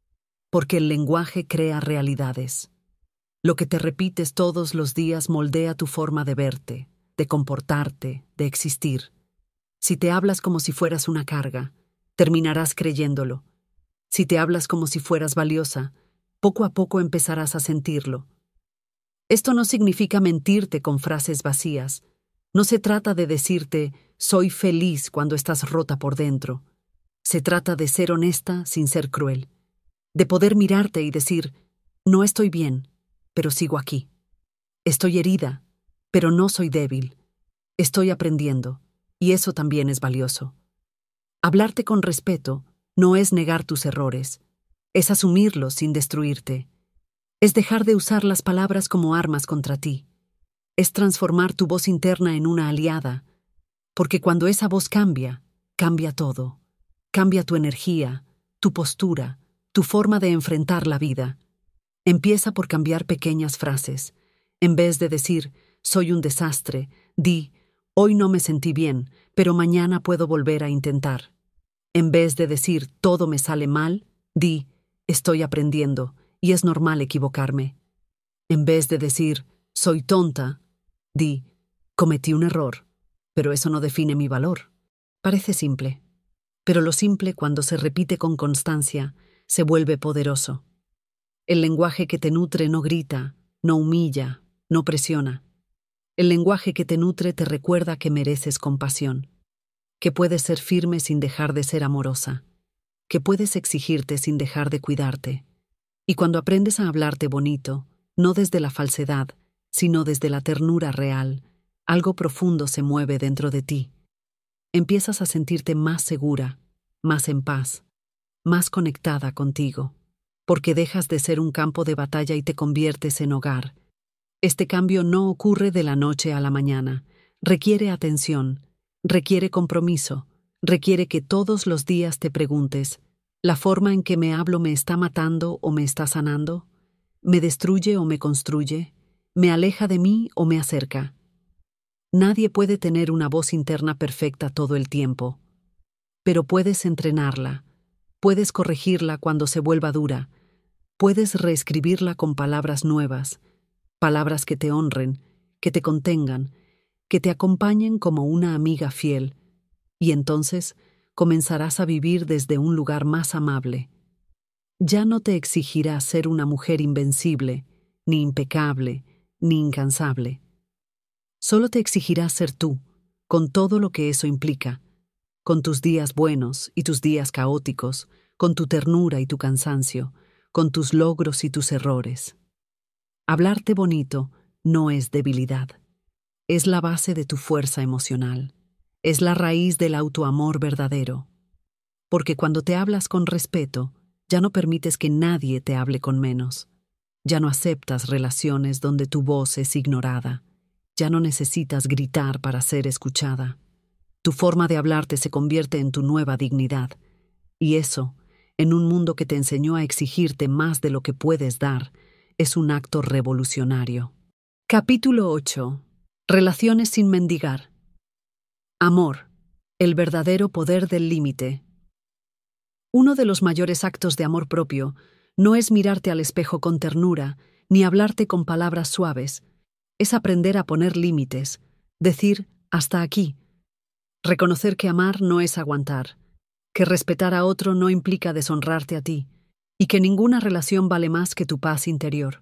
Porque el lenguaje crea realidades. Lo que te repites todos los días moldea tu forma de verte, de comportarte, de existir. Si te hablas como si fueras una carga, terminarás creyéndolo. Si te hablas como si fueras valiosa, poco a poco empezarás a sentirlo. Esto no significa mentirte con frases vacías. No se trata de decirte, soy feliz cuando estás rota por dentro. Se trata de ser honesta sin ser cruel. De poder mirarte y decir, no estoy bien, pero sigo aquí. Estoy herida, pero no soy débil. Estoy aprendiendo, y eso también es valioso. Hablarte con respeto no es negar tus errores, es asumirlos sin destruirte. Es dejar de usar las palabras como armas contra ti. Es transformar tu voz interna en una aliada, porque cuando esa voz cambia, cambia todo. Cambia tu energía, tu postura, tu forma de enfrentar la vida. Empieza por cambiar pequeñas frases. En vez de decir, soy un desastre, di, hoy no me sentí bien, pero mañana puedo volver a intentar. En vez de decir, todo me sale mal, di, estoy aprendiendo y es normal equivocarme. En vez de decir, soy tonta, di, cometí un error, pero eso no define mi valor. Parece simple, pero lo simple, cuando se repite con constancia, se vuelve poderoso. El lenguaje que te nutre no grita, no humilla, no presiona. El lenguaje que te nutre te recuerda que mereces compasión, que puedes ser firme sin dejar de ser amorosa, que puedes exigirte sin dejar de cuidarte. Y cuando aprendes a hablarte bonito, no desde la falsedad, sino desde la ternura real, algo profundo se mueve dentro de ti. Empiezas a sentirte más segura, más en paz, más conectada contigo, porque dejas de ser un campo de batalla y te conviertes en hogar. Este cambio no ocurre de la noche a la mañana, requiere atención, requiere compromiso, requiere que todos los días te preguntes, ¿la forma en que me hablo me está matando o me está sanando? ¿Me destruye o me construye? ¿Me aleja de mí o me acerca? Nadie puede tener una voz interna perfecta todo el tiempo, pero puedes entrenarla, puedes corregirla cuando se vuelva dura, puedes reescribirla con palabras nuevas, palabras que te honren, que te contengan, que te acompañen como una amiga fiel, y entonces comenzarás a vivir desde un lugar más amable. Ya no te exigirás ser una mujer invencible, ni impecable, ni incansable. Solo te exigirás ser tú, con todo lo que eso implica, con tus días buenos y tus días caóticos, con tu ternura y tu cansancio, con tus logros y tus errores. Hablarte bonito no es debilidad. Es la base de tu fuerza emocional. Es la raíz del autoamor verdadero. Porque cuando te hablas con respeto, ya no permites que nadie te hable con menos. Ya no aceptas relaciones donde tu voz es ignorada. Ya no necesitas gritar para ser escuchada. Tu forma de hablarte se convierte en tu nueva dignidad. Y eso, en un mundo que te enseñó a exigirte más de lo que puedes dar, es un acto revolucionario. Capítulo ocho. Relaciones sin mendigar. Amor, el verdadero poder del límite. Uno de los mayores actos de amor propio no es mirarte al espejo con ternura, ni hablarte con palabras suaves. Es aprender a poner límites, decir hasta aquí. Reconocer que amar no es aguantar, que respetar a otro no implica deshonrarte a ti, y que ninguna relación vale más que tu paz interior.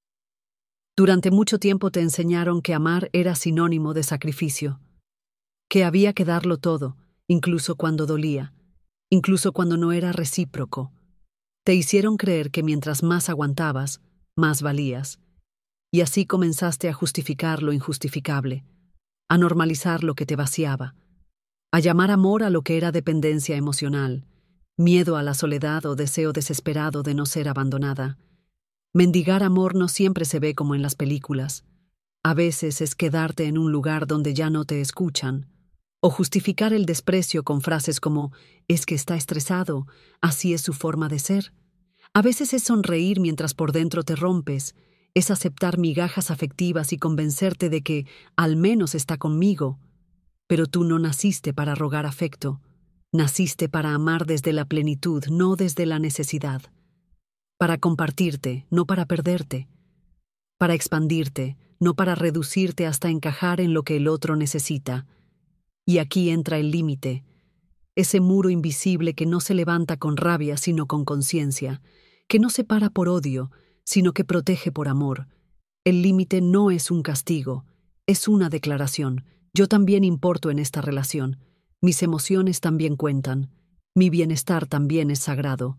Durante mucho tiempo te enseñaron que amar era sinónimo de sacrificio, que había que darlo todo, incluso cuando dolía, incluso cuando no era recíproco. Te hicieron creer que mientras más aguantabas, más valías, y así comenzaste a justificar lo injustificable, a normalizar lo que te vaciaba, a llamar amor a lo que era dependencia emocional, miedo a la soledad o deseo desesperado de no ser abandonada. Mendigar amor no siempre se ve como en las películas. A veces es quedarte en un lugar donde ya no te escuchan, o justificar el desprecio con frases como «es que está estresado, así es su forma de ser». A veces es sonreír mientras por dentro te rompes, es aceptar migajas afectivas y convencerte de que al menos está conmigo. Pero tú no naciste para rogar afecto, naciste para amar desde la plenitud, no desde la necesidad. para compartirte, no para perderte, para expandirte, no para reducirte hasta encajar en lo que el otro necesita. Y aquí entra el límite, ese muro invisible que no se levanta con rabia sino con conciencia, que no separa por odio, sino que protege por amor. El límite no es un castigo, es una declaración. Yo también importo en esta relación. Mis emociones también cuentan. Mi bienestar también es sagrado.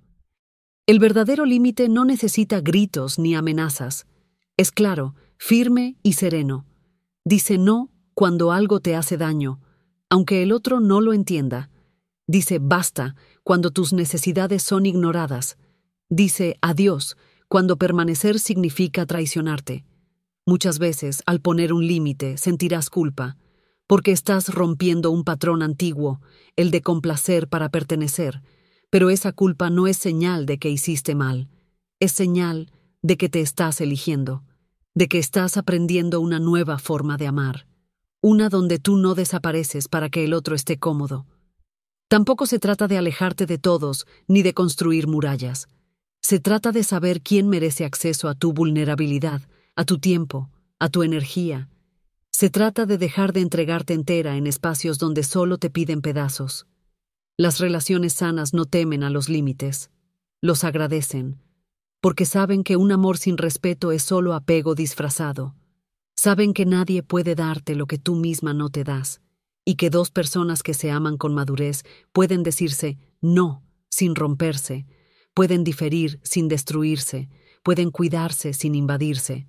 El verdadero límite no necesita gritos ni amenazas. Es claro, firme y sereno. Dice no cuando algo te hace daño, aunque el otro no lo entienda. Dice basta cuando tus necesidades son ignoradas. Dice adiós cuando permanecer significa traicionarte. Muchas veces, al poner un límite, sentirás culpa, porque estás rompiendo un patrón antiguo, el de complacer para pertenecer, pero esa culpa no es señal de que hiciste mal, es señal de que te estás eligiendo, de que estás aprendiendo una nueva forma de amar, una donde tú no desapareces para que el otro esté cómodo. Tampoco se trata de alejarte de todos ni de construir murallas. Se trata de saber quién merece acceso a tu vulnerabilidad, a tu tiempo, a tu energía. Se trata de dejar de entregarte entera en espacios donde solo te piden pedazos. Las relaciones sanas no temen a los límites, los agradecen, porque saben que un amor sin respeto es solo apego disfrazado. Saben que nadie puede darte lo que tú misma no te das, y que dos personas que se aman con madurez pueden decirse no sin romperse, pueden diferir sin destruirse, pueden cuidarse sin invadirse.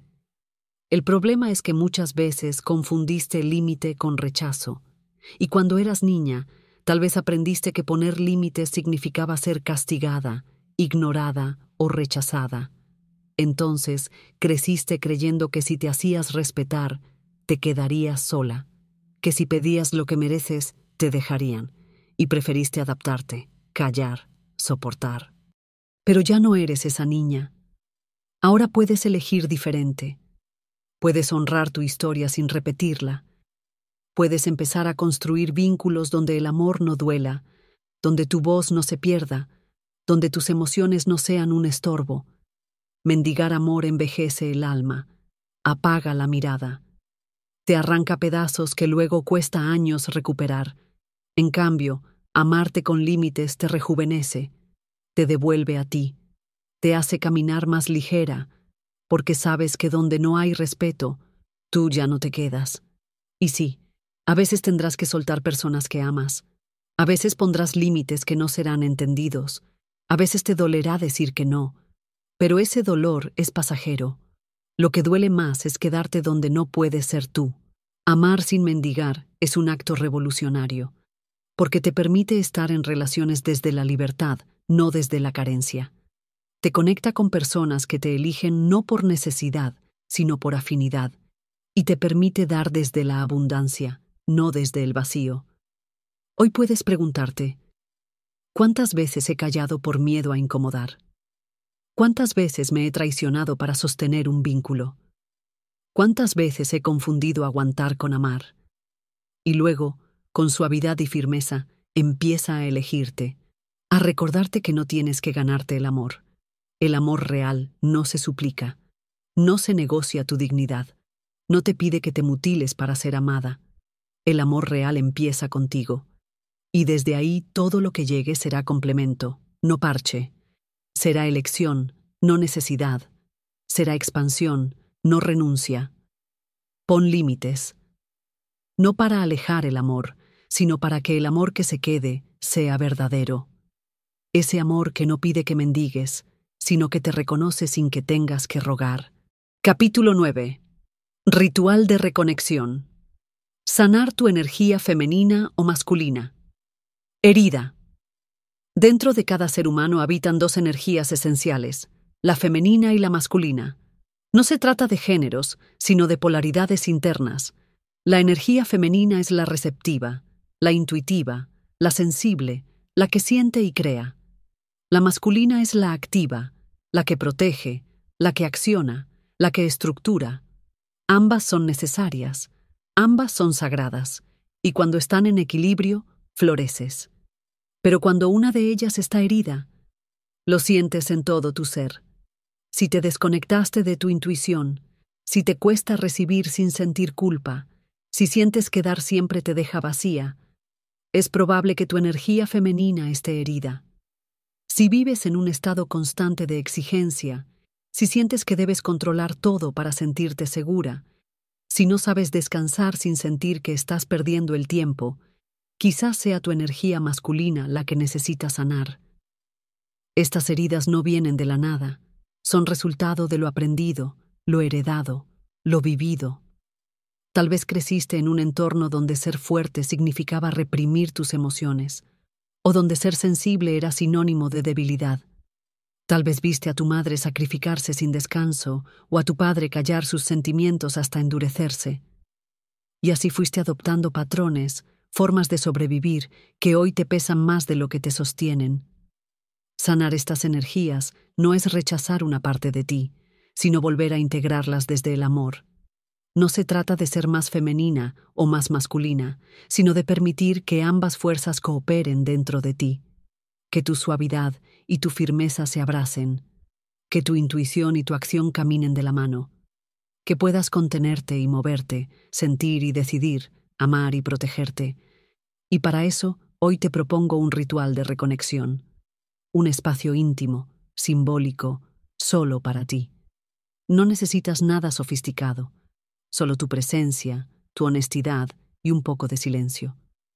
El problema es que muchas veces confundiste límite con rechazo, y cuando eras niña, tal vez aprendiste que poner límites significaba ser castigada, ignorada o rechazada. Entonces creciste creyendo que si te hacías respetar, te quedarías sola, que si pedías lo que mereces, te dejarían, y preferiste adaptarte, callar, soportar. Pero ya no eres esa niña. Ahora puedes elegir diferente. Puedes honrar tu historia sin repetirla. Puedes empezar a construir vínculos donde el amor no duela, donde tu voz no se pierda, donde tus emociones no sean un estorbo. Mendigar amor envejece el alma, apaga la mirada, te arranca pedazos que luego cuesta años recuperar. En cambio, amarte con límites te rejuvenece, te devuelve a ti, te hace caminar más ligera, porque sabes que donde no hay respeto, tú ya no te quedas. Y sí, a veces tendrás que soltar personas que amas, a veces pondrás límites que no serán entendidos, a veces te dolerá decir que no, pero ese dolor es pasajero. Lo que duele más es quedarte donde no puedes ser tú. Amar sin mendigar es un acto revolucionario, porque te permite estar en relaciones desde la libertad, no desde la carencia. Te conecta con personas que te eligen no por necesidad, sino por afinidad, y te permite dar desde la abundancia, no desde el vacío. Hoy puedes preguntarte, ¿cuántas veces he callado por miedo a incomodar? ¿Cuántas veces me he traicionado para sostener un vínculo? ¿Cuántas veces he confundido aguantar con amar? Y luego, con suavidad y firmeza, empieza a elegirte, a recordarte que no tienes que ganarte el amor. El amor real no se suplica, no se negocia tu dignidad, no te pide que te mutiles para ser amada. El amor real empieza contigo, y desde ahí todo lo que llegue será complemento, no parche. Será elección, no necesidad. Será expansión, no renuncia. Pon límites, no para alejar el amor, sino para que el amor que se quede sea verdadero. Ese amor que no pide que mendigues, sino que te reconoce sin que tengas que rogar. Capítulo nueve. Ritual de reconexión. Sanar tu energía femenina o masculina. Herida. Dentro de cada ser humano habitan dos energías esenciales, la femenina y la masculina. No se trata de géneros, sino de polaridades internas. La energía femenina es la receptiva, la intuitiva, la sensible, la que siente y crea. La masculina es la activa, la que protege, la que acciona, la que estructura. Ambas son necesarias, ambas son sagradas, y cuando están en equilibrio, floreces. Pero cuando una de ellas está herida, lo sientes en todo tu ser. Si te desconectaste de tu intuición, si te cuesta recibir sin sentir culpa, si sientes que dar siempre te deja vacía, es probable que tu energía femenina esté herida. Si vives en un estado constante de exigencia, si sientes que debes controlar todo para sentirte segura, si no sabes descansar sin sentir que estás perdiendo el tiempo, quizás sea tu energía masculina la que necesita sanar. Estas heridas no vienen de la nada, son resultado de lo aprendido, lo heredado, lo vivido. Tal vez creciste en un entorno donde ser fuerte significaba reprimir tus emociones, o donde ser sensible era sinónimo de debilidad. Tal vez viste a tu madre sacrificarse sin descanso, o a tu padre callar sus sentimientos hasta endurecerse. Y así fuiste adoptando patrones, formas de sobrevivir, que hoy te pesan más de lo que te sostienen. Sanar estas energías no es rechazar una parte de ti, sino volver a integrarlas desde el amor. No se trata de ser más femenina o más masculina, sino de permitir que ambas fuerzas cooperen dentro de ti. Que tu suavidad y tu firmeza se abracen. Que tu intuición y tu acción caminen de la mano. Que puedas contenerte y moverte, sentir y decidir, amar y protegerte. Y para eso, hoy te propongo un ritual de reconexión. Un espacio íntimo, simbólico, solo para ti. No necesitas nada sofisticado. Solo tu presencia, tu honestidad y un poco de silencio.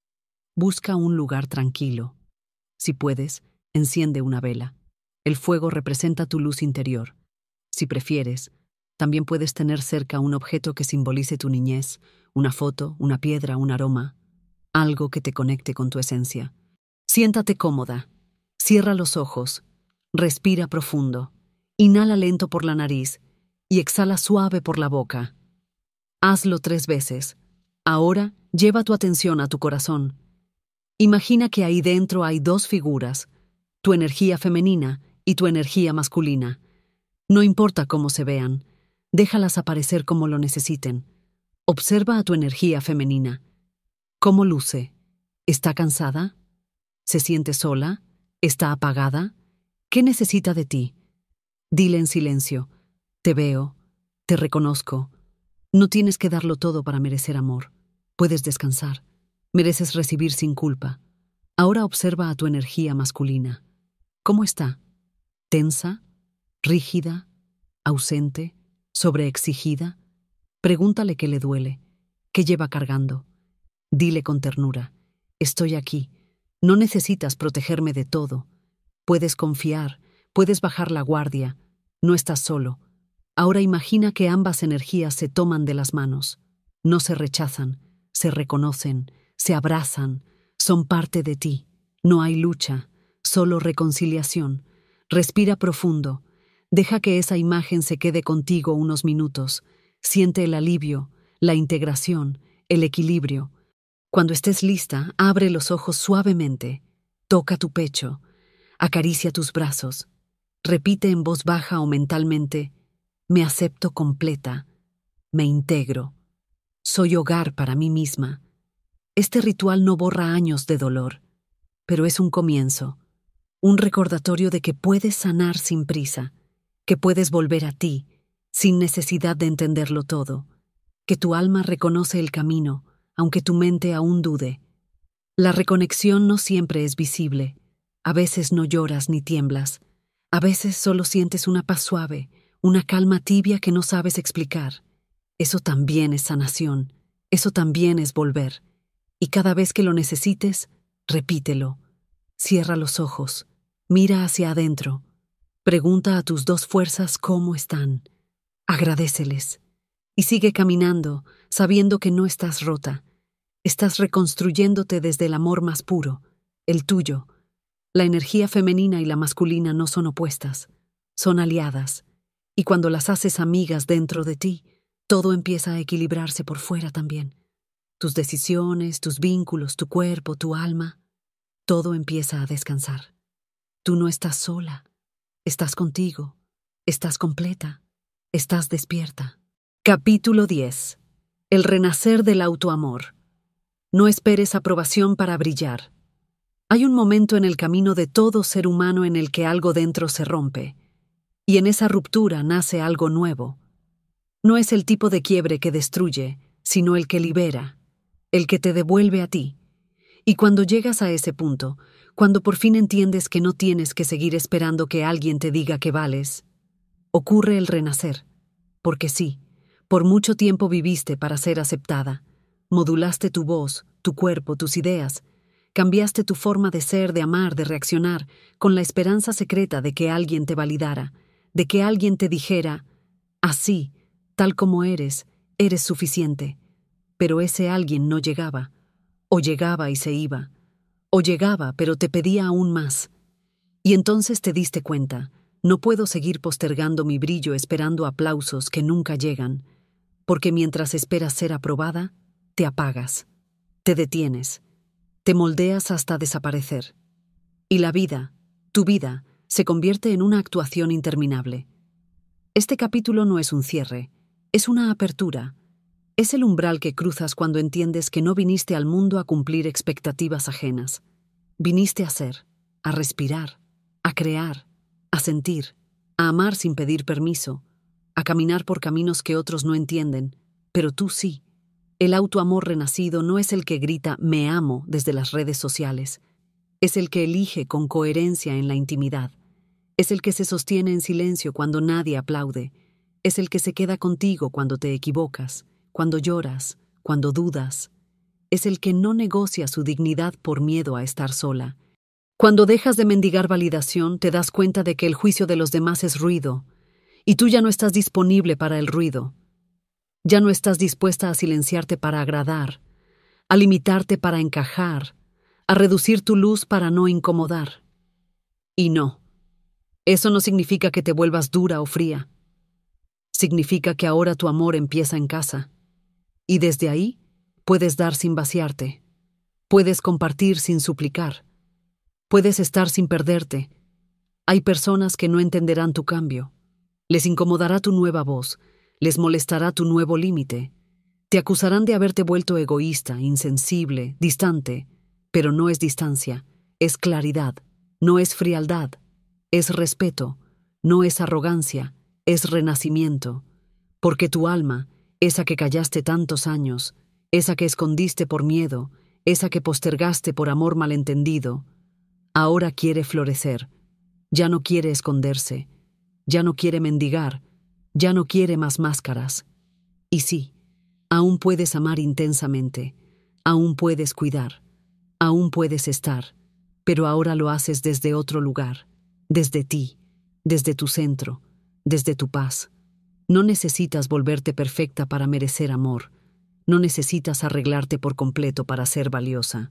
Busca un lugar tranquilo. Si puedes, enciende una vela. El fuego representa tu luz interior. Si prefieres, también puedes tener cerca un objeto que simbolice tu niñez, una foto, una piedra, un aroma, algo que te conecte con tu esencia. Siéntate cómoda. Cierra los ojos. Respira profundo. Inhala lento por la nariz y exhala suave por la boca. Hazlo tres veces. Ahora, lleva tu atención a tu corazón. Imagina que ahí dentro hay dos figuras, tu energía femenina y tu energía masculina. No importa cómo se vean, déjalas aparecer como lo necesiten. Observa a tu energía femenina. ¿Cómo luce? ¿Está cansada? ¿Se siente sola? ¿Está apagada? ¿Qué necesita de ti? Dile en silencio: te veo, te reconozco. No tienes que darlo todo para merecer amor. Puedes descansar. Mereces recibir sin culpa. Ahora observa a tu energía masculina. ¿Cómo está? ¿Tensa? ¿Rígida? ¿Ausente? ¿Sobreexigida? Pregúntale qué le duele, qué lleva cargando. Dile con ternura: estoy aquí. No necesitas protegerme de todo. Puedes confiar, puedes bajar la guardia. No estás solo. Ahora imagina que ambas energías se toman de las manos. No se rechazan, se reconocen, se abrazan, son parte de ti. No hay lucha, solo reconciliación. Respira profundo. Deja que esa imagen se quede contigo unos minutos. Siente el alivio, la integración, el equilibrio. Cuando estés lista, abre los ojos suavemente. Toca tu pecho. Acaricia tus brazos. Repite en voz baja o mentalmente: me acepto completa, me integro, soy hogar para mí misma. Este ritual no borra años de dolor, pero es un comienzo, un recordatorio de que puedes sanar sin prisa, que puedes volver a ti, sin necesidad de entenderlo todo, que tu alma reconoce el camino, aunque tu mente aún dude. La reconexión no siempre es visible, a veces no lloras ni tiemblas, a veces solo sientes una paz suave, una calma tibia que no sabes explicar. Eso también es sanación, eso también es volver. Y cada vez que lo necesites, repítelo. Cierra los ojos, mira hacia adentro, pregunta a tus dos fuerzas cómo están, agradéceles y sigue caminando sabiendo que no estás rota. Estás reconstruyéndote desde el amor más puro, el tuyo. La energía femenina y la masculina no son opuestas, son aliadas. Y cuando las haces amigas dentro de ti, todo empieza a equilibrarse por fuera también. Tus decisiones, tus vínculos, tu cuerpo, tu alma, todo empieza a descansar. Tú no estás sola, estás contigo, estás completa, estás despierta. Capítulo diez. El renacer del autoamor. No esperes aprobación para brillar. Hay un momento en el camino de todo ser humano en el que algo dentro se rompe. Y en esa ruptura nace algo nuevo. No es el tipo de quiebre que destruye, sino el que libera, el que te devuelve a ti. Y cuando llegas a ese punto, cuando por fin entiendes que no tienes que seguir esperando que alguien te diga que vales, ocurre el renacer. Porque sí, por mucho tiempo viviste para ser aceptada. Modulaste tu voz, tu cuerpo, tus ideas. Cambiaste tu forma de ser, de amar, de reaccionar, con la esperanza secreta de que alguien te validara, de que alguien te dijera, así, tal como eres, eres suficiente. Pero ese alguien no llegaba. O llegaba y se iba. O llegaba, pero te pedía aún más. Y entonces te diste cuenta, no puedo seguir postergando mi brillo esperando aplausos que nunca llegan, porque mientras esperas ser aprobada, te apagas, te detienes, te moldeas hasta desaparecer. Y la vida, tu vida, se convierte en una actuación interminable. Este capítulo no es un cierre, es una apertura. Es el umbral que cruzas cuando entiendes que no viniste al mundo a cumplir expectativas ajenas. Viniste a ser, a respirar, a crear, a sentir, a amar sin pedir permiso, a caminar por caminos que otros no entienden, pero tú sí. El autoamor renacido no es el que grita «me amo» desde las redes sociales. Es el que elige con coherencia en la intimidad. Es el que se sostiene en silencio cuando nadie aplaude. Es el que se queda contigo cuando te equivocas, cuando lloras, cuando dudas. Es el que no negocia su dignidad por miedo a estar sola. Cuando dejas de mendigar validación, te das cuenta de que el juicio de los demás es ruido, y tú ya no estás disponible para el ruido. Ya no estás dispuesta a silenciarte para agradar, a limitarte para encajar, a reducir tu luz para no incomodar. Y no, eso no significa que te vuelvas dura o fría. Significa que ahora tu amor empieza en casa. Y desde ahí puedes dar sin vaciarte, puedes compartir sin suplicar, puedes estar sin perderte. Hay personas que no entenderán tu cambio. Les incomodará tu nueva voz, les molestará tu nuevo límite. Te acusarán de haberte vuelto egoísta, insensible, distante. Pero no es distancia, es claridad, no es frialdad, es respeto, no es arrogancia, es renacimiento. Porque tu alma, esa que callaste tantos años, esa que escondiste por miedo, esa que postergaste por amor malentendido, ahora quiere florecer, ya no quiere esconderse, ya no quiere mendigar, ya no quiere más máscaras. Y sí, aún puedes amar intensamente, aún puedes cuidar, aún puedes estar, pero ahora lo haces desde otro lugar, desde ti, desde tu centro, desde tu paz. No necesitas volverte perfecta para merecer amor. No necesitas arreglarte por completo para ser valiosa.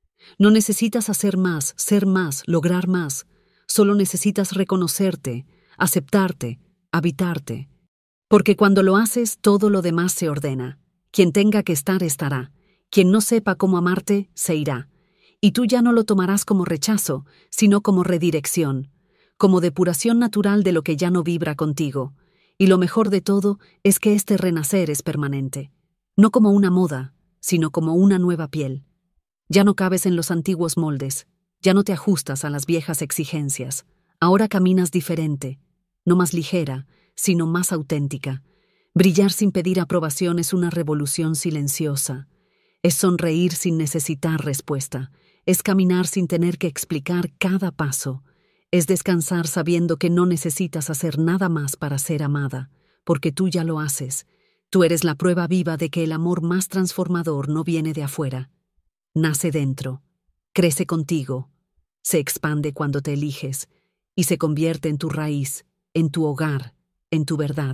No necesitas hacer más, ser más, lograr más. Solo necesitas reconocerte, aceptarte, habitarte. Porque cuando lo haces, todo lo demás se ordena. Quien tenga que estar, estará. Quien no sepa cómo amarte, se irá. Y tú ya no lo tomarás como rechazo, sino como redirección, como depuración natural de lo que ya no vibra contigo. Y lo mejor de todo es que este renacer es permanente. No como una moda, sino como una nueva piel. Ya no cabes en los antiguos moldes, ya no te ajustas a las viejas exigencias. Ahora caminas diferente, no más ligera, sino más auténtica. Brillar sin pedir aprobación es una revolución silenciosa. Es sonreír sin necesitar respuesta. Es caminar sin tener que explicar cada paso. Es descansar sabiendo que no necesitas hacer nada más para ser amada, porque tú ya lo haces. Tú eres la prueba viva de que el amor más transformador no viene de afuera. Nace dentro, crece contigo, se expande cuando te eliges y se convierte en tu raíz, en tu hogar, en tu verdad.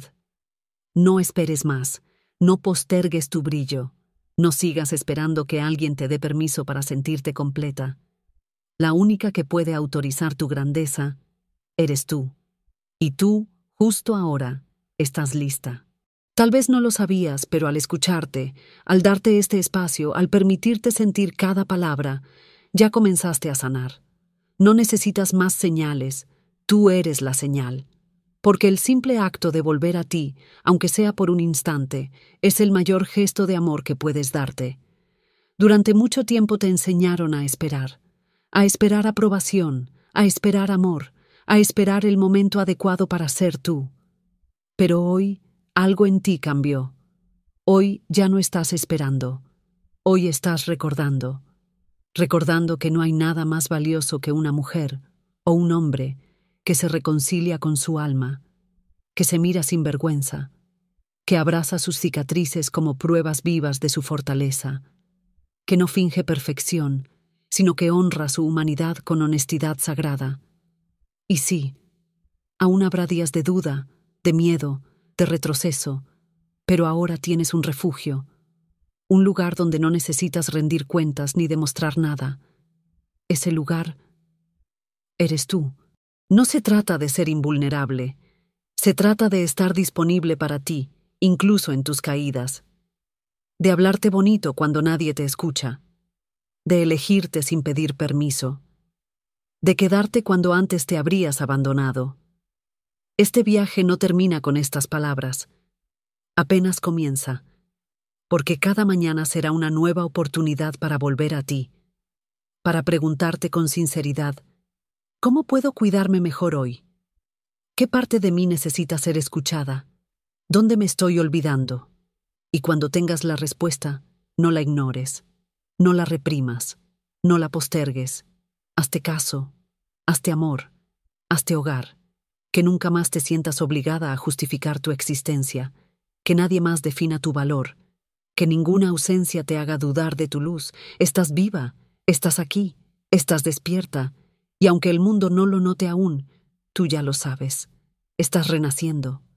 No esperes más, no postergues tu brillo, no sigas esperando que alguien te dé permiso para sentirte completa. La única que puede autorizar tu grandeza eres tú. Y tú, justo ahora, estás lista. Tal vez no lo sabías, pero al escucharte, al darte este espacio, al permitirte sentir cada palabra, ya comenzaste a sanar. No necesitas más señales, tú eres la señal. Porque el simple acto de volver a ti, aunque sea por un instante, es el mayor gesto de amor que puedes darte. Durante mucho tiempo te enseñaron a esperar. A esperar aprobación, a esperar amor, a esperar el momento adecuado para ser tú. Pero hoy algo en ti cambió. Hoy ya no estás esperando. Hoy estás recordando. Recordando que no hay nada más valioso que una mujer o un hombre que se reconcilia con su alma, que se mira sin vergüenza, que abraza sus cicatrices como pruebas vivas de su fortaleza, que no finge perfección, sino que honra su humanidad con honestidad sagrada. Y sí, aún habrá días de duda, de miedo, de retroceso, pero ahora tienes un refugio, un lugar donde no necesitas rendir cuentas ni demostrar nada. Ese lugar eres tú. No se trata de ser invulnerable, se trata de estar disponible para ti, incluso en tus caídas, de hablarte bonito cuando nadie te escucha, de elegirte sin pedir permiso, de quedarte cuando antes te habrías abandonado. Este viaje no termina con estas palabras, apenas comienza, porque cada mañana será una nueva oportunidad para volver a ti, para preguntarte con sinceridad, ¿cómo puedo cuidarme mejor hoy? ¿Qué parte de mí necesita ser escuchada? ¿Dónde me estoy olvidando? Y cuando tengas la respuesta, no la ignores, no la reprimas, no la postergues. Hazte caso, hazte amor, hazte hogar, que nunca más te sientas obligada a justificar tu existencia, que nadie más defina tu valor, que ninguna ausencia te haga dudar de tu luz. Estás viva, estás aquí, estás despierta, y aunque el mundo no lo note aún, tú ya lo sabes. Estás renaciendo,